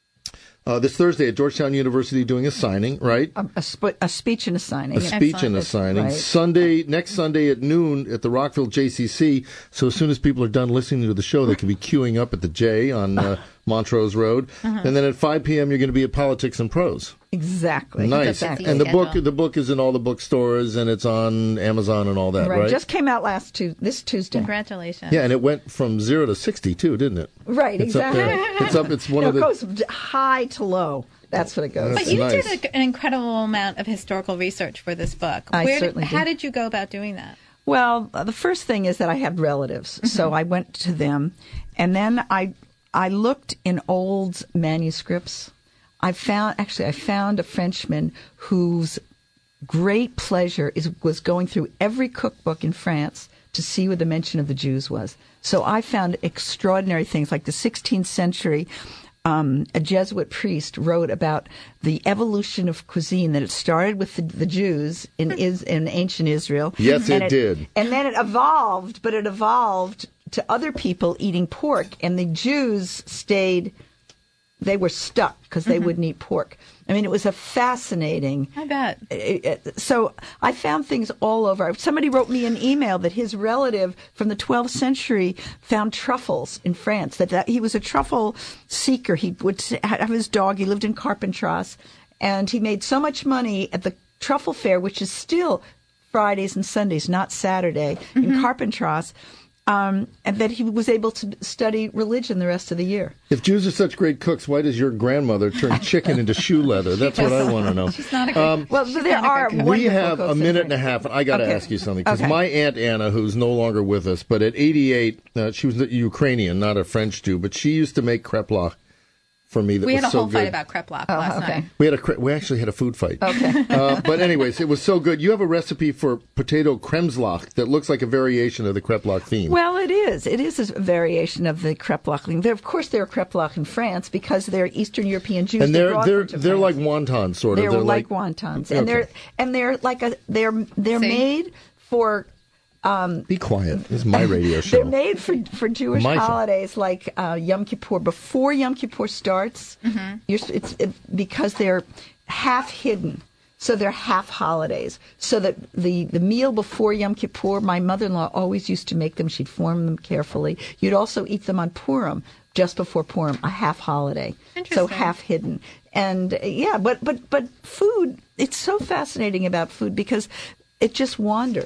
Uh, this Thursday at Georgetown University doing a signing, right? A, a, sp- a speech and a signing. A speech Excellent. and a signing. Right. Sunday, next Sunday at noon at the Rockville J C C. So as soon as people are done listening to the show, they can be queuing up at the J on uh, Montrose Road. Uh-huh. And then at five p.m. you're going to be at Politics and Prose. Exactly. Nice. Exactly. And the book the book is in all the bookstores and it's on Amazon and all that, right? Right. Just came out last tu- this Tuesday. Congratulations. Yeah, and it went from zero to sixty too, didn't it? Right, it's exactly. Up there. It's up it's one no, of the It goes high to low. That's what it goes. But you nice. did a, an incredible amount of historical research for this book. I Where certainly did, How did. did you go about doing that? Well, uh, the first thing is that I had relatives, mm-hmm. so I went to them, and then I I looked in old manuscripts. I found actually I found a Frenchman whose great pleasure is was going through every cookbook in France to see where the mention of the Jews was. So I found extraordinary things like the sixteenth century. Um, a Jesuit priest wrote about the evolution of cuisine, that it started with the, the Jews in is in ancient Israel. Yes, it, it did. And then it evolved, but it evolved to other people eating pork, and the Jews stayed, they were stuck because they mm-hmm. wouldn't eat pork. I mean, it was a fascinating... I bet. It, it, so I found things all over. Somebody wrote me an email that his relative from the twelfth century found truffles in France, that, that he was a truffle seeker. He would have his dog. He lived in Carpentras, and he made so much money at the truffle fair, which is still Fridays and Sundays, not Saturday, mm-hmm. in Carpentras, Um, and that he was able to study religion the rest of the year. If Jews are such great cooks, why does your grandmother turn chicken into shoe leather? That's what I want to know. She's not a good um, Well, there are We have a minute and a half, and I got to okay. ask you something. Because okay. my Aunt Anna, who's no longer with us, but at eighty-eight, uh, she was Ukrainian, not a French Jew, but she used to make kreplach for me. That we was had a so whole good. fight about kreplach oh, last okay. night. We had a we actually had a food fight. Okay. uh, but anyways, it was so good. You have a recipe for potato kremslach that looks like a variation of the kreplach theme. Well, it is. It is a variation of the kreplach theme. There, of course, there are kreplach in France because they're Eastern European Jews. And they're brought they're them to they're France. like wontons, sort of. They're, They're like, like wontons, okay. and they're and they're like a they're they're See? made for. Um, Be quiet. This is my radio show. They're made for for Jewish My show. holidays like uh, Yom Kippur. Before Yom Kippur starts, mm-hmm. you're, it's it, because they're half hidden, so they're half holidays. So that the, the meal before Yom Kippur, my mother-in-law always used to make them. She'd form them carefully. You'd also eat them on Purim, just before Purim, a half holiday. So half hidden. And uh, yeah, but but but food. It's so fascinating about food because it just wanders.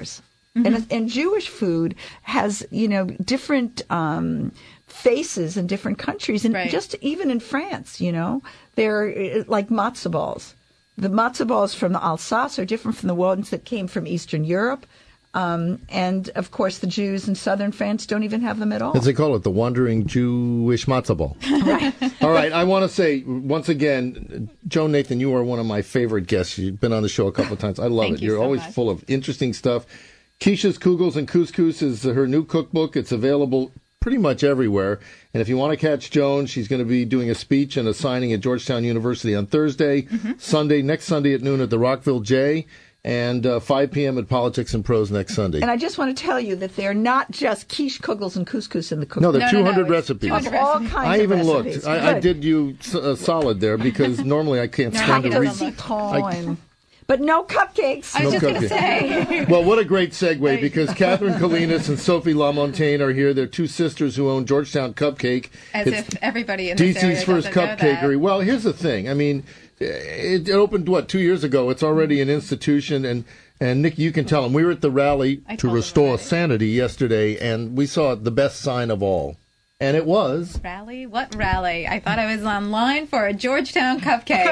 Mm-hmm. And, and Jewish food has, you know, different um, faces in different countries. And right. just even in France, you know, they're like matzo balls. The matzo balls from Alsace are different from the ones that came from Eastern Europe. Um, and, of course, the Jews in southern France don't even have them at all. As they call it, the wandering Jewish matzo ball. Right. All right, I want to say, once again, Joe Nathan, you are one of my favorite guests. You've been on the show a couple of times. I love Thank it. you You're so always much. full of interesting stuff. Keisha's Kugels and Couscous is her new cookbook. It's available pretty much everywhere. And if you want to catch Joan, she's going to be doing a speech and a signing at Georgetown University on Thursday, Mm-hmm. Sunday, next Sunday at noon at the Rockville J, and uh, five p.m. at Politics and Prose next Sunday. And I just want to tell you that they're not just quiche, kugels, and couscous in the cookbook. No, they're No, no, two no, hundred it's recipes. two hundred Of all recipes. kinds I of even recipes. looked. I, I Good. did you s- uh, solid there because normally I can't No, stand he to read. doesn't look. Citron. But no cupcakes. I was No just going to cupcakes. say. Well, what a great segue, because Catherine Kalinas and Sophie LaMontagne are here. They're two sisters who own Georgetown Cupcake. As It's if everybody in this area D C's first doesn't know that. cupcakery. Well, here's the thing. I mean, it, it opened, what, two years ago. It's already an institution. And, and Nikki, you can tell them. We were at the rally I to told them restore already. sanity yesterday, and we saw the best sign of all. And it was. Rally? What rally? I thought I was online for a Georgetown cupcake.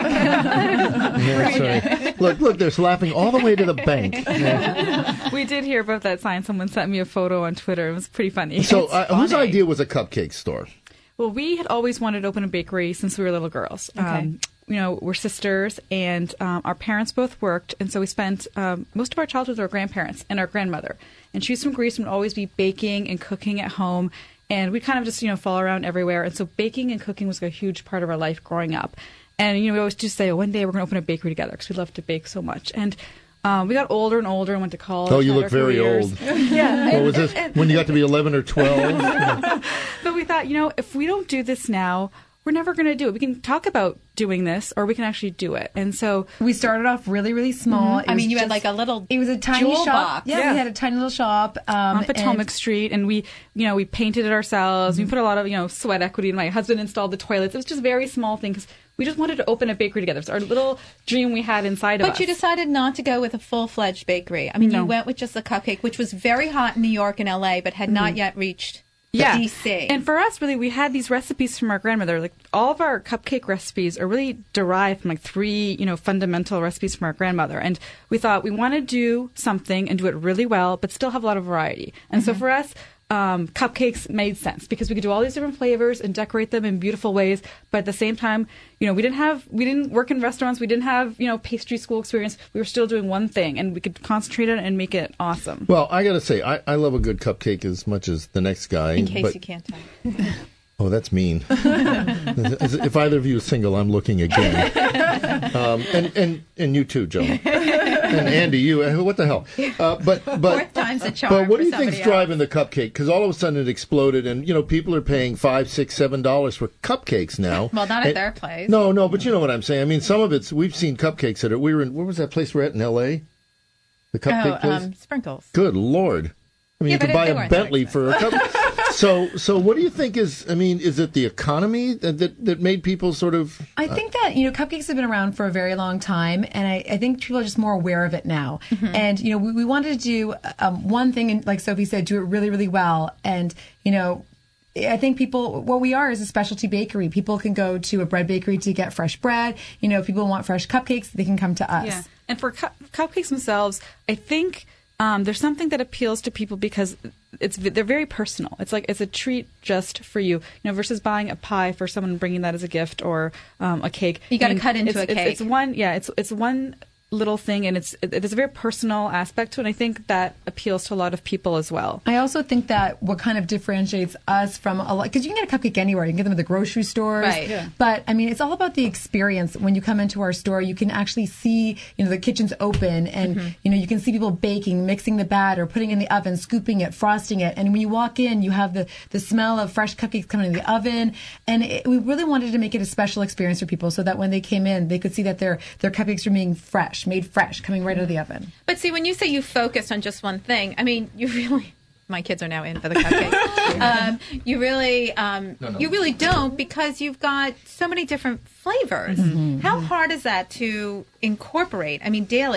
That's right. Look, look, they're laughing all the way to the bank. We did hear about that sign. Someone sent me a photo on Twitter. It was pretty funny. So, uh, whose idea was a cupcake store? Well, we had always wanted to open a bakery since we were little girls. Okay. Um, you know, we're sisters, and um, our parents both worked, and so we spent um, most of our childhood with our grandparents and our grandmother. And she's from Greece and would always be baking and cooking at home, and we kind of just, you know, fall around everywhere. And so baking and cooking was a huge part of our life growing up. And, you know, we always just say, oh, one day we're going to open a bakery together because we love to bake so much. And um, we got older and older and went to college. Oh, you had look our very careers. old. Yeah. What was this? When you got to be eleven or twelve? But we thought, you know, if we don't do this now, we're never going to do it. We can talk about doing this, or we can actually do it. And so we started off really, really small. Mhm. I mean, you had like a little It was a tiny jewel shop. box. Yeah, Yeah. we had a tiny little shop um, on Potomac and- Street, and we, you know, we painted it ourselves. Mm-hmm. We put a lot of, you know, sweat equity. And my husband installed the toilets. It was just a very small thing because we just wanted to open a bakery together. It's our little dream we had inside of us. But you decided not to go with a full-fledged bakery. I mean, No. you went with just a cupcake, which was very hot in New York and L A, but had not yet reached yeah. D C. And for us, really, we had these recipes from our grandmother. Like all of our cupcake recipes are really derived from like three, you know, fundamental recipes from our grandmother. And we thought we want to do something and do it really well, but still have a lot of variety. And so for us, um, cupcakes made sense because we could do all these different flavors and decorate them in beautiful ways. But at the same time, you know, we didn't have, we didn't work in restaurants. We didn't have, you know, pastry school experience. We were still doing one thing, and we could concentrate on it and make it awesome. Well, I got to say, I, I love a good cupcake as much as the next guy. in case but, you can't tell. Oh, that's mean. If either of you is single, I'm looking again. Um, and, and, and you too, Joan. And Andy, you, uh, what the hell? Uh, but but Fourth time's a charm But what for do you think's somebody driving the cupcake? Because all of a sudden it exploded, and you know people are paying five, six, seven dollars for cupcakes now. Well, not at And- their place. No, no, but you know what I'm saying. I mean, some of it's we've seen cupcakes that are. We were in. Where was that place we're at in L A? The cupcake Oh, place. um, sprinkles. Good Lord! I mean, Yeah, you could but buy they a weren't that Bentley for a cup. So, so what do you think is? I mean, is it the economy that that, that made people sort of? I think that, you know, cupcakes have been around for a very long time, and I, I think people are just more aware of it now. Mm-hmm. And, you know, we, we wanted to do um, one thing, and like Sophie said, do it really, really well. And, you know, I think people, what we are is a specialty bakery. People can go to a bread bakery to get fresh bread. You know, if people want fresh cupcakes, they can come to us. Yeah. And for cu- cupcakes themselves, I think um, there's something that appeals to people because it's they're very personal. It's like it's a treat just for you, you know, versus buying a pie for someone and bringing that as a gift or um, a cake. You got to I mean, cut into it's, a it's- cake. It's, one, yeah. It's it's one little thing, and it's it, there's a very personal aspect to it. And I think that appeals to a lot of people as well. I also think that what kind of differentiates us from a lot, because you can get a cupcake anywhere. You can get them at the grocery stores. Right. Yeah. But, I mean, it's all about the experience. When you come into our store, you can actually see, you know, the kitchen's open and, Mm-hmm. you know, you can see people baking, mixing the batter, putting it in the oven, scooping it, frosting it. And when you walk in, you have the, the smell of fresh cupcakes coming in the oven. And it, we really wanted to make it a special experience for people so that when they came in, they could see that their, their cupcakes are being fresh, made fresh, coming right out of the oven. But see, when you say you focused on just one thing, I mean, you really. My kids are now in for the cupcake. um, you really, um, No, no. you really don't because you've got so many different flavors. Mhm. How hard is that to incorporate? I mean, daily. I mean,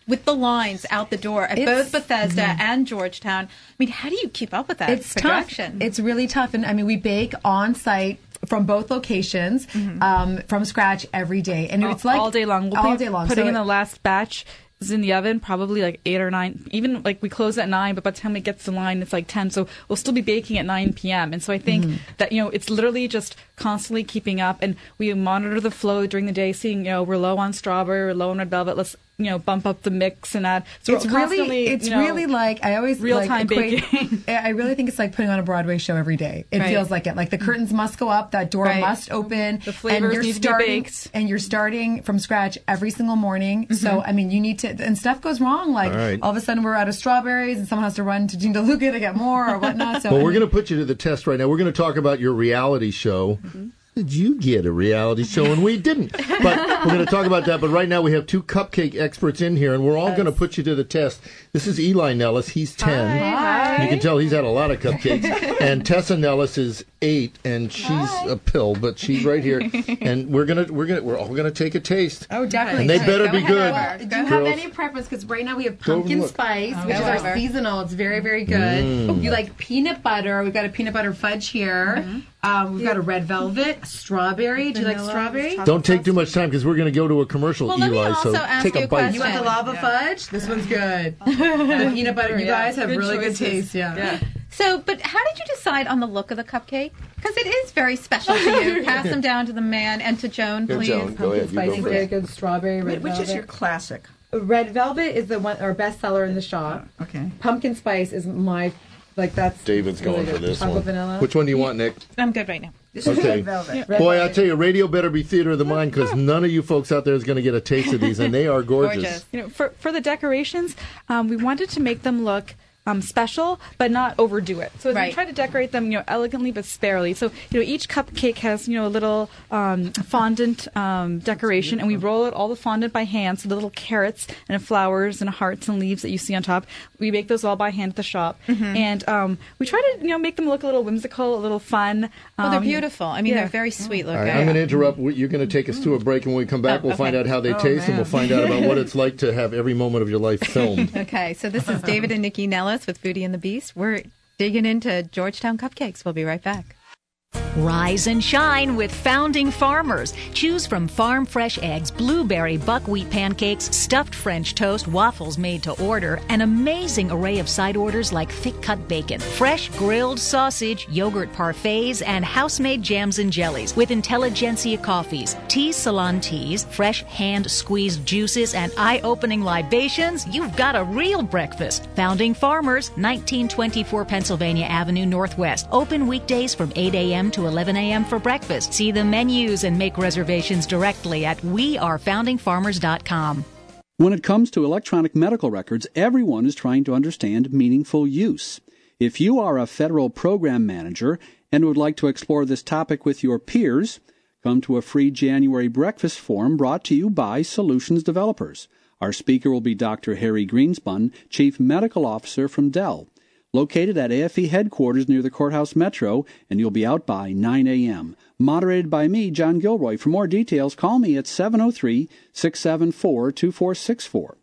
with the lines out the door at It's- both Bethesda Mhm. and Georgetown. I mean, how do you keep up with that It's production? tough. It's really tough. And I mean, we bake on site from both locations, um, from scratch every day. And all, it's like all day long. We'll all be day long. putting So in it- the last batch is in the oven, probably like eight or nine. Even like we close at nine, but by the time it gets to the line, it's like ten. So we'll still be baking at nine p.m. And so I think Mhm. that, you know, it's literally just constantly keeping up. And we monitor the flow during the day, seeing, you know, we're low on strawberry, we're low on red velvet. Let's, you know, bump up the mix and add. So it's we're really, constantly, it's you know, really like I always real like, time equate- baking. I really think it's like putting on a Broadway show every day. It Right. feels like it. Like the curtains must go up, that door Right. must open, The flavors and you're need to be starting, baked. and you're starting from scratch every single morning. So I mean, you need to, and stuff goes wrong. Like All right. all of a sudden we're out of strawberries, and someone has to run to Gene DeLuca to get more or whatnot. So well, I we're mean, going to put you to the test right now. We're going to talk about your reality show. Did you get a reality show and we didn't? But we're going to talk about that. But right now we have two cupcake experts in here, and we're all going to put you to the test. This is Eli Nellis. He's ten. Hi. You can tell he's had a lot of cupcakes. And Tessa Nellis is eight, and she's a pill, but she's right here. And we're gonna we're gonna we're all going to take a taste. Oh, definitely. And they Right. better Go be ahead, good. Well, do you have Girls. any preference? Because right now we have Go pumpkin look. spice, Oh, which go is our over. seasonal. It's very, very good. Mm. You like peanut butter. We've got a peanut butter fudge here. Um, we've got a red velvet, strawberry. Do you like strawberry? Don't take too much time because we're going to go to a commercial, Well, let me Eli. also So ask take you a a bite. question. You want the lava fudge? This one's good. The peanut butter. You guys have Good really choices. good taste. Yeah. So, but how did you decide on the look of the cupcake? Because it is very special to you. Pass them down to the man and to Joan, Here, please. Joan, go ahead. You go Spicy, very first. good strawberry, red Which velvet. is your classic? Red velvet is the one, our best seller in the shop. Okay. Pumpkin spice is my, like that's David's really going for good. this Chocolate one. vanilla. Which one do you want, Nick? I'm good right now. This is Okay. red velvet. Red Boy, I velvet. tell you, radio better be theater of the mind because none of you folks out there is going to get a taste of these, and they are gorgeous. Gorgeous. You know, for for the decorations, um, we wanted to make them look um, special, but not overdo it. So as Right. we try to decorate them, you know, elegantly but sparely. So you know, each cupcake has, you know, a little um, fondant um, decoration, and we roll out all the fondant by hand. So the little carrots and flowers and hearts and leaves that you see on top, we make those all by hand at the shop, Mhm. and um, we try to, you know, make them look a little whimsical, a little fun. Well, they're Um, beautiful. I mean, yeah. they're very sweet All looking. right, I'm going to interrupt. You're going to take us to a break, and when we come back, Oh, we'll find okay. out how they Oh, taste, and man. we'll find out about what it's like to have every moment of your life filmed. Okay, so this is David and Nikki Nellis with Foodie and the Beast. We're digging into Georgetown cupcakes. We'll be right back. Rise and shine with Founding Farmers. Choose from farm fresh eggs, blueberry buckwheat pancakes, stuffed French toast, waffles made to order, an amazing array of side orders like thick cut bacon, fresh grilled sausage, yogurt parfaits, and house-made jams and jellies with intelligentsia coffees, tea salon teas, fresh hand squeezed juices, and eye-opening libations. You've got a real breakfast. Founding Farmers, nineteen twenty-four Pennsylvania Avenue Northwest. Open weekdays from eight a.m. to eleven a.m. for breakfast. See the menus and make reservations directly at we are founding farmers dot com. When it comes to electronic medical records, everyone is trying to understand meaningful use. If you are a federal program manager and would like to explore this topic with your peers, come to a free January breakfast forum brought to you by Solutions Developers. Our speaker will be Doctor Harry Greenspun, Chief Medical Officer from Dell. Located at A F E headquarters near the Courthouse Metro, and you'll be out by nine a.m. Moderated by me, John Gilroy. For more details, call me at seven oh three, six seven four, two four six four.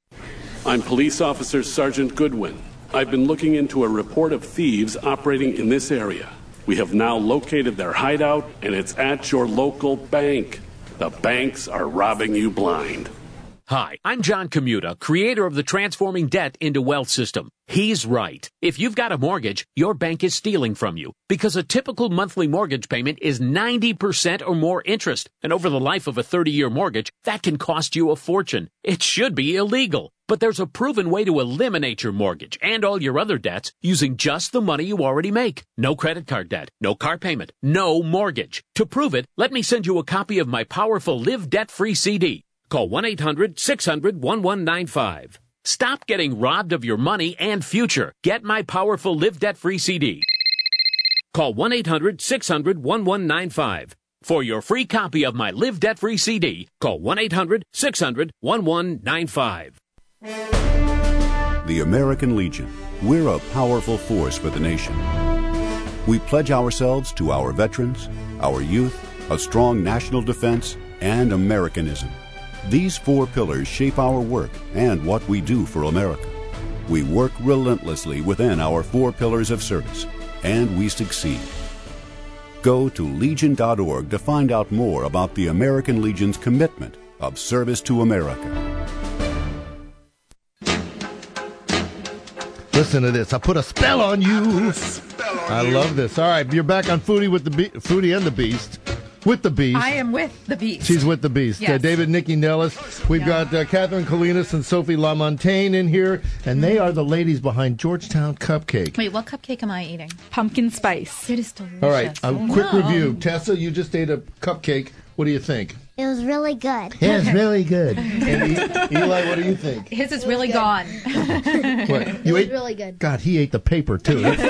I'm Police Officer Sergeant Goodwin. I've been looking into a report of thieves operating in this area. We have now located their hideout, and it's at your local bank. The banks are robbing you blind. Hi, I'm John Commuta, creator of the Transforming Debt into Wealth system. He's right. If you've got a mortgage, your bank is stealing from you because a typical monthly mortgage payment is ninety percent or more interest. And over the life of a thirty-year mortgage, that can cost you a fortune. It should be illegal. But there's a proven way to eliminate your mortgage and all your other debts using just the money you already make. No credit card debt, no car payment, no mortgage. To prove it, let me send you a copy of my powerful Live Debt-Free C D. Call one eight hundred six hundred one one nine five. Stop getting robbed of your money and future. Get my powerful Live Debt-Free C D. Call one eight hundred six hundred one one nine five. For your free copy of my Live Debt-Free C D, call one eight hundred six hundred one one nine five. The American Legion. We're a powerful force for the nation. We pledge ourselves to our veterans, our youth, a strong national defense, and Americanism. These four pillars shape our work and what we do for America. We work relentlessly within our four pillars of service, and we succeed. Go to legion dot org to find out more about the American Legion's commitment of service to America. Listen to this. I put a spell on you. I love this. All right, you're back on Foodie with the Be- Foodie and the Beast. With the Beast. I am with the Beast. She's with the Beast. Yes. Uh, David, Nikki Nellis. We've Yeah. got uh, Catherine Colinas and Sophie LaMontagne in here, and they are the ladies behind Georgetown Cupcake. Wait, what cupcake am I eating? Pumpkin spice. It is delicious. All right, a Oh, quick no. review. Tessa, you just ate a cupcake. What do you think? It was really good. Yeah, it's really good. And E- Eli, what do you think? His is really gone. What? You was ate? really good. God, he ate the paper too. That's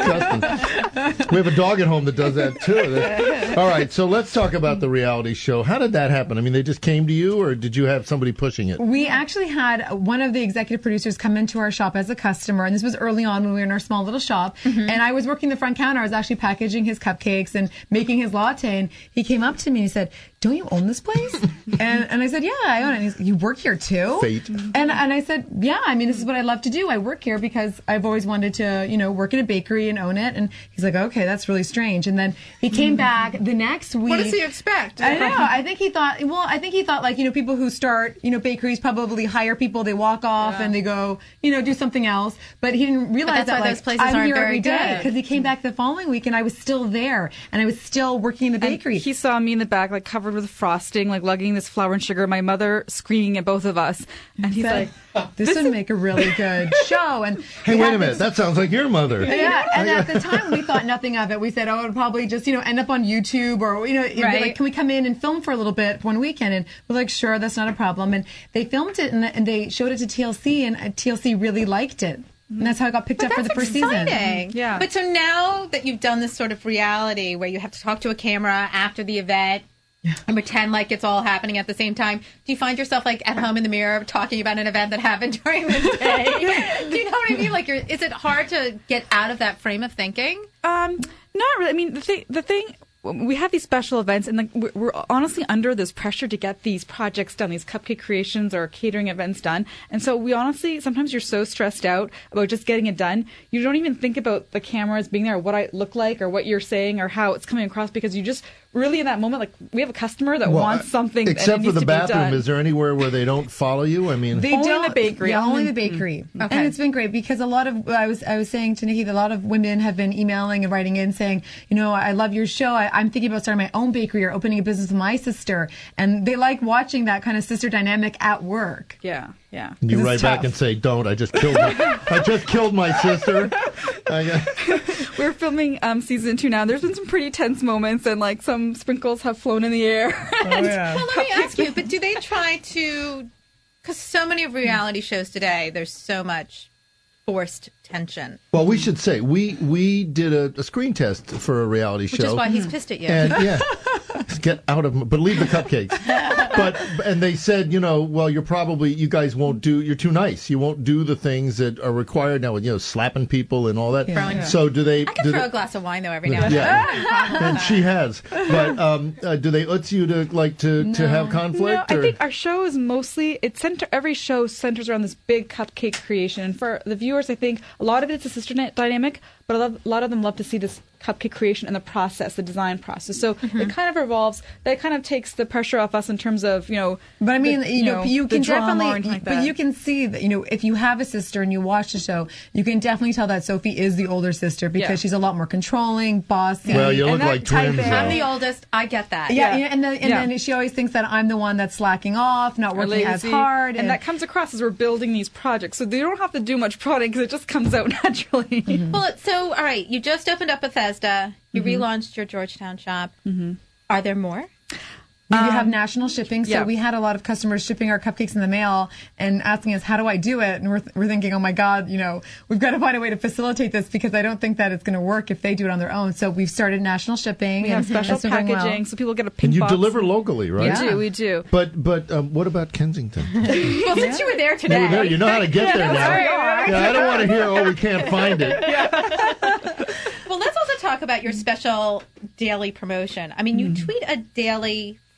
disgusting. We have a dog at home that does that too. That- All right, so let's talk about the reality show. How did that happen? I mean, they just came to you, or did you have somebody pushing it? We actually had one of the executive producers come into our shop as a customer, and this was early on when we were in our small little shop. Mm-hmm. And I was working the front counter. I was actually packaging his cupcakes and making his latte. And he came up to me and he said, "Don't you own this place?" and and I said, "Yeah, I own it." And he's like, "You work here too?" Fate. And and I said, "Yeah, I mean, this is what I love to do. I work here because I've always wanted to, you know, work in a bakery and own it." And he's like, "Okay, that's really strange." And then he came back the next week. What does he expect? I know. I think he thought. Well, I think he thought like you know people who start you know bakeries probably hire people. They walk off Yeah. and they go you know do something else. But he didn't realize that's that why like those places I'm aren't here very every day good. because he came back the following week and I was still there and I was still working in the And bakery. he saw me in the back, like covered with frosting, like lugging this flour and sugar. My mother screaming at both of us, and he's Said, like, "This would make a really good show." And Hey, we wait had a minute. this- That sounds like your mother. Yeah, and at the time we thought nothing of it. We said, "Oh, it'll probably just you know end up on YouTube or you know it'd be Right. like, can we come in and film for a little bit one weekend?" And we're like, "Sure, that's not a problem." And they filmed it and, and they showed it to T L C, and uh, T L C really liked it, and that's how it got picked But up for the that's first exciting. season. Yeah. But so now that you've done this sort of reality where you have to talk to a camera after the event and pretend like it's all happening at the same time, do you find yourself like at home in the mirror talking about an event that happened during the day? Do you know what I mean? Like, you're, is it hard to get out of that frame of thinking? Um, not really. I mean, the thing, the thing, we have these special events, and like we're, we're honestly under this pressure to get these projects done, these cupcake creations or catering events done. And so we honestly, sometimes you're so stressed out about just getting it done, you don't even think about the cameras being there, or what I look like, or what you're saying, or how it's coming across, because you just really in that moment, like we have a customer that Well, wants something, Except and it for needs the to be bathroom, done. is there anywhere where they don't follow you? I mean, They Only don't the bakery. Yeah, only Only- the bakery. Mm. Okay. And it's been great because a lot of I was I was saying to Nikki that a lot of women have been emailing and writing in saying, you know, I love your show. I, I'm thinking about starting my own bakery or opening a business with my sister, and they like watching that kind of sister dynamic at work. Yeah, yeah. you 'Cause write it's back tough. and say, "Don't! I just killed. My, I just killed my sister." I got- We're filming um, season two now. There's been some pretty tense moments, and like some sprinkles have flown in the air. And yeah. Well, let me ask you, but do they try to, because so many of reality shows today, there's so much forced tension. Well, we should say we we did a, a screen test for a reality Which show, is why he's pissed at you. and yeah, get out of, but leave the cupcakes. But and they said, you know, well, you're probably you guys won't do. You're too nice. You won't do the things that are required now with you know slapping people and all that. Yeah. So do they? I can do throw they- a glass of wine, though, every now and Yeah. then. No problem with and that. she has. But um, uh, do they let you to like to, to have conflict? No, I or? think our show is mostly it center. Every show centers around this big cupcake creation, and for the viewers, I think a lot of it's a sister net dynamic, but a lot, a lot of them love to see this cupcake creation and the process, the design process. So Mm-hmm. it kind of revolves. That kind of takes the pressure off us in terms of you know. But I mean, the, you know, you the can drama or definitely, anything like but that. you can see that, you know, if you have a sister and you watch the show, you can definitely tell that Sophie is the older sister because Yeah. she's a lot more controlling, bossy. Well, you And look that like type twins. of- though. I'm the oldest. I get that. Yeah, Yeah. yeah, and, then, and Yeah. then she always thinks that I'm the one that's slacking off, not Or working as lazy. hard, and, that comes across as we're building these projects. So they don't have to do much prodding because it just comes out naturally. Well, so, all right, you just opened up Bethesda. You Mm-hmm. relaunched your Georgetown shop. Are there more? We have national shipping, so yeah. we had a lot of customers shipping our cupcakes in the mail and asking us, how do I do it? And we're, we're thinking, oh my God, you know, we've got to find a way to facilitate this because I don't think that it's going to work if they do it on their own. So we've started national shipping. We have and special that's been going well. packaging, so people get a pink And you box. deliver locally, right? We do, we do. But but um, what about Kensington? Well, since you were there You today. were there. You know how to get there now. Sorry. Yeah, I don't want to hear. Oh, we can't find it. Well, let's also talk about your special daily promotion. I mean, you Mm-hmm. tweet a daily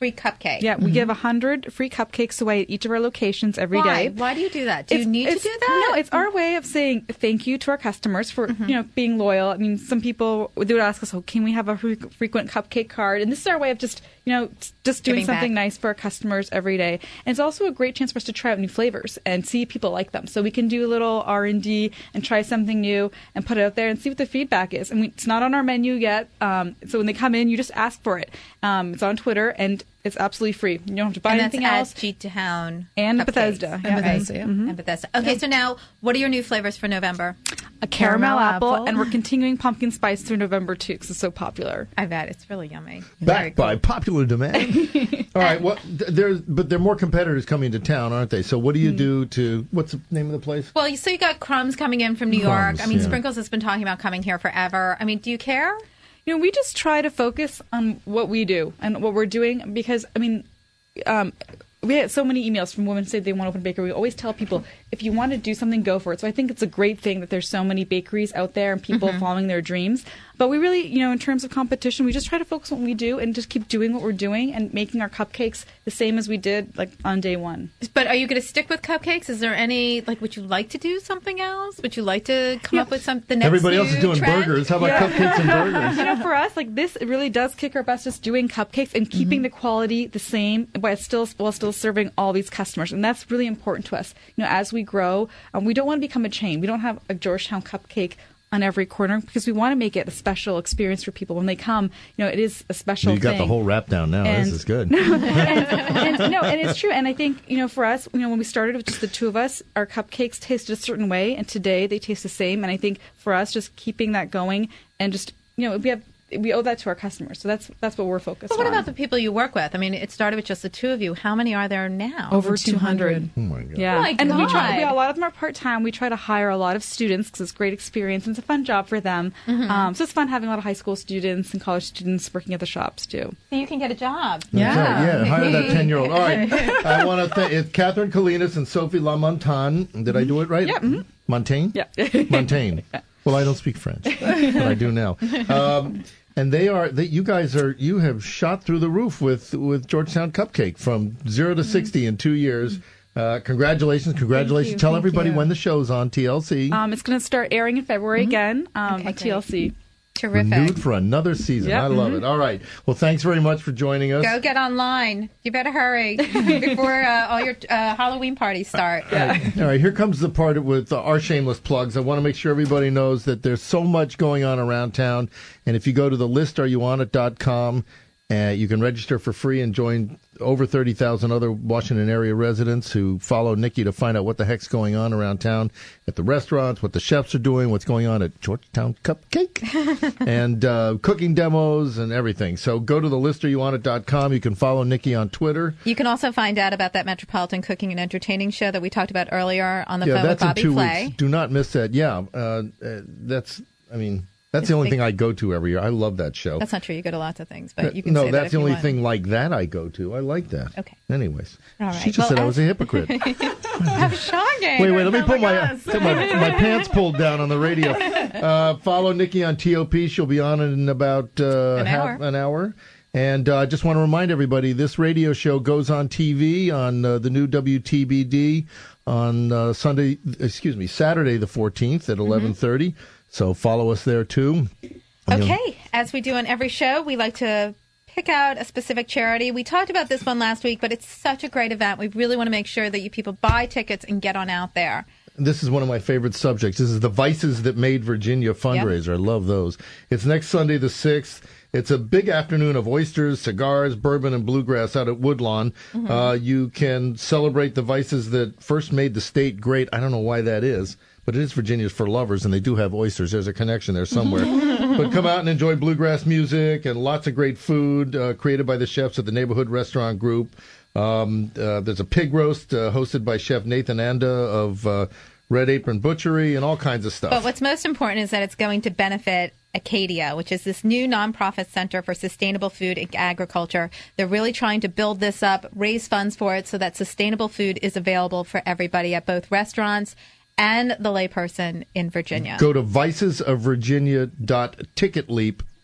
free cupcake. Yeah, we mm-hmm. give one hundred free cupcakes away at each of our locations every Why? day. Why do you do that? Do it's, you need to do that? No, it's our way of saying thank you to our customers for mm-hmm. you know being loyal. I mean, some people they would ask us, "Oh, can we have a fre- frequent cupcake card?" And this is our way of just you know just doing Giving something back. nice for our customers every day. And it's also a great chance for us to try out new flavors and see if people like them. So we can do a little R and D and try something new and put it out there and see what the feedback is. I mean, it's not on our menu yet, um, so when they come in, you just ask for it. Um, it's on Twitter, and it's absolutely free. You don't have to buy and anything that's else. At G-Town and Cupcakes. Bethesda. And Yeah. Bethesda, yeah. Mm-hmm. And Bethesda. Okay, so now, what are your new flavors for November? A caramel, Caramel apple, apple. and we're continuing pumpkin spice through November too because it's so popular. I bet it's really yummy. Backed by popular demand. All right, well, th- there's but there are more competitors coming to town, aren't they? So what do you do to what's the name of the place? Well, so you got Crumbs coming in from New Crumbs, York. I mean, yeah. Sprinkles has been talking about coming here forever. I mean, do you care? You know, we just try to focus on what we do and what we're doing because, I mean, um, we had so many emails from women say they want to open a bakery. We always tell people, if you want to do something, go for it. So I think it's a great thing that there's so many bakeries out there and people Mm-hmm. following their dreams. But we really, you know, in terms of competition, we just try to focus on what we do and just keep doing what we're doing and making our cupcakes the same as we did, like, on day one. But are you going to stick with cupcakes? Is there any, like, would you like to do something else? Would you like to come Yeah. up with some, the next Everybody else new is doing trend? burgers. How about Yeah. cupcakes and burgers? You know, for us, like this, it really does kick our butts just doing cupcakes and keeping Mm-hmm. the quality the same, while still while still serving all these customers, and that's really important to us. You know, as we grow, um, we don't want to become a chain. We don't have a Georgetown cupcake on every corner because we want to make it a special experience for people when they come. You know, it is a special. You got thing. the whole rap down now. And- This is good. and, and, no, and it's true. And I think, you know, for us, you know, when we started with just the two of us, our cupcakes tasted a certain way, and today they taste the same. And I think for us, just keeping that going and just, you know, we have we owe that to our customers. So that's that's what we're focused But what on. about the people you work with? I mean, it started with just the two of you. How many are there now? Over two hundred. Oh my god. Yeah, Oh my and we try. God. We, a lot of them are part time. We try to hire a lot of students because it's a great experience and it's a fun job for them. Mhm. Um, so it's fun having a lot of high school students and college students working at the shops too. So you can get a job. That's right, yeah, hire that ten-year-old. All right, I want to thank it's Catherine Kalinas and Sophie Lamontagne. Did I do it right? Yeah. Mm-hmm. Montaigne? Yeah. Montaigne. Well, I don't speak French, but I do now. Um, and they are, they, you guys are, you have shot through the roof with, with Georgetown Cupcake from zero to sixty in two years. Uh, congratulations, congratulations. Thank you, Tell thank everybody you. when the show's on T L C. Um, it's going to start airing in February again um, Okay, on T L C. Terrific. Renewed for another season. Yep. I love Mhm. it. All right. Well, thanks very much for joining us. Go get online. You better hurry before uh, all your uh, Halloween parties start. All right. All right, here comes the part with uh, our shameless plugs. I want to make sure everybody knows that there's so much going on around town. And if you go to the list are you on it dot com, uh, you can register for free and join over thirty thousand other Washington area residents who follow Nikki to find out what the heck's going on around town at the restaurants, what the chefs are doing, what's going on at Georgetown Cupcake, and uh, cooking demos and everything. So go to the list are you on it dot com. You can follow Nikki on Twitter. You can also find out about that Metropolitan Cooking and Entertaining show that we talked about earlier on the yeah, phone with that's in Bobby two Flay. weeks. Do not miss that. Yeah, uh, uh, that's, I mean, that's the only thing I go to every year. I love that show. That's not true. You go to lots of things, but you can no, say that that's if the you only want. thing like that I go to. I like that. Okay. Anyways, All right. she just Well, said I as- was a hypocrite. How shocking. Wait, wait, let me Oh put my my, gosh. put my my pants pulled down on the radio. Uh, follow Nikki on T O P. She'll be on in about uh, An half hour. an hour. And I uh, just want to remind everybody, this radio show goes on T V on uh, the new W T B D on uh, Sunday, excuse me, Saturday the fourteenth at eleven thirty. Mm-hmm. So follow us there, too. Okay, as we do on every show, we like to pick out a specific charity. We talked about this one last week, but it's such a great event. We really want to make sure that you people buy tickets and get on out there. This is one of my favorite subjects. This is the Vices That Made Virginia fundraiser. Yep. I love those. It's next Sunday the sixth. It's a big afternoon of oysters, cigars, bourbon, and bluegrass out at Woodlawn. Mm-hmm. Uh, you can celebrate the vices that first made the state great. I don't know why that is, but it is Virginia's for lovers, and they do have oysters. There's a connection there somewhere. But come out and enjoy bluegrass music and lots of great food uh, created by the chefs at the Neighborhood Restaurant Group. Um, uh, there's a pig roast uh, hosted by Chef Nathan Anda of uh, Red Apron Butchery and all kinds of stuff. But what's most important is that it's going to benefit Acadia, which is this new nonprofit center for sustainable food and agriculture. They're really trying to build this up, raise funds for it so that sustainable food is available for everybody at both restaurants and the layperson in Virginia. Go to vices of virginia dot ticketleap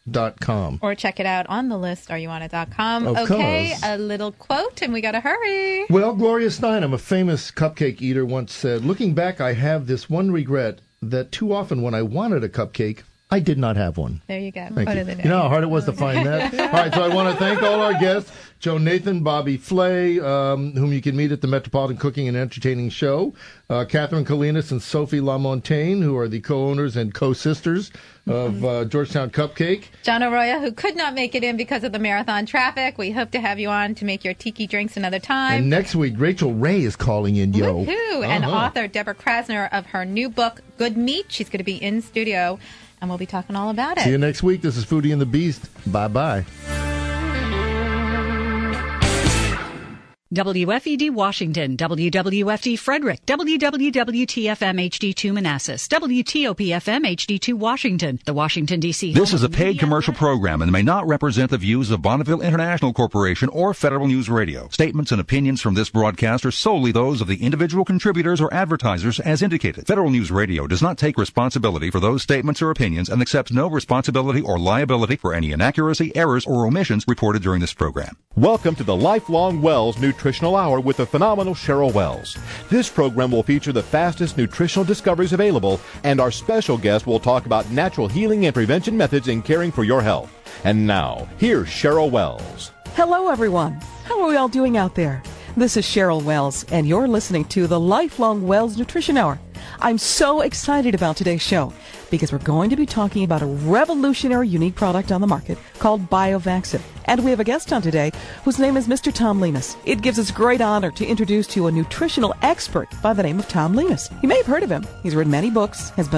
dot com. Or check it out on the list, are you on it dot com. Of okay, course. a little quote, and we got to hurry. Well, Gloria Steinem, a famous cupcake eater, once said, "Looking back, I have this one regret that too often when I wanted a cupcake, I did not have one." There you go. Thank What you. are they doing? You know how hard it was to find that? All right, so I want to thank all our guests, Joe Nathan, Bobby Flay, um, whom you can meet at the Metropolitan Cooking and Entertaining Show, uh, Catherine Kalinas and Sophie LaMontagne, who are the co-owners and co-sisters of uh, Georgetown Cupcake. John Arroyo, who could not make it in because of the marathon traffic. We hope to have you on to make your tiki drinks another time. And next week, Rachel Ray is calling in, yo. Woohoo! And Uh-huh. author Deborah Krasner of her new book, Good Meat. She's going to be in studio, and we'll be talking all about it. See you next week. This is Foodie and the Beast. Bye-bye. W F E D Washington, W W F D Frederick, W W W T F M H D two Manassas, W T O P F M H D two Washington, the Washington, D C This is a paid commercial program and may not represent the views of Bonneville International Corporation or Federal News Radio. Statements and opinions from this broadcast are solely those of the individual contributors or advertisers as indicated. Federal News Radio does not take responsibility for those statements or opinions and accepts no responsibility or liability for any inaccuracy, errors, or omissions reported during this program. Welcome to the Lifelong Wells Nutritional Hour with the phenomenal Cheryl Wells. This program will feature the fastest nutritional discoveries available, and our special guest will talk about natural healing and prevention methods in caring for your health. And now, here's Cheryl Wells. Hello, everyone. How are we all doing out there? This is Cheryl Wells, and you're listening to the Lifelong Wells Nutrition Hour. I'm so excited about today's show because we're going to be talking about a revolutionary, unique product on the market called Biovaxin. And we have a guest on today whose name is Mister Tom Lemus. It gives us great honor to introduce to you a nutritional expert by the name of Tom Lemus. You may have heard of him. He's written many books, has been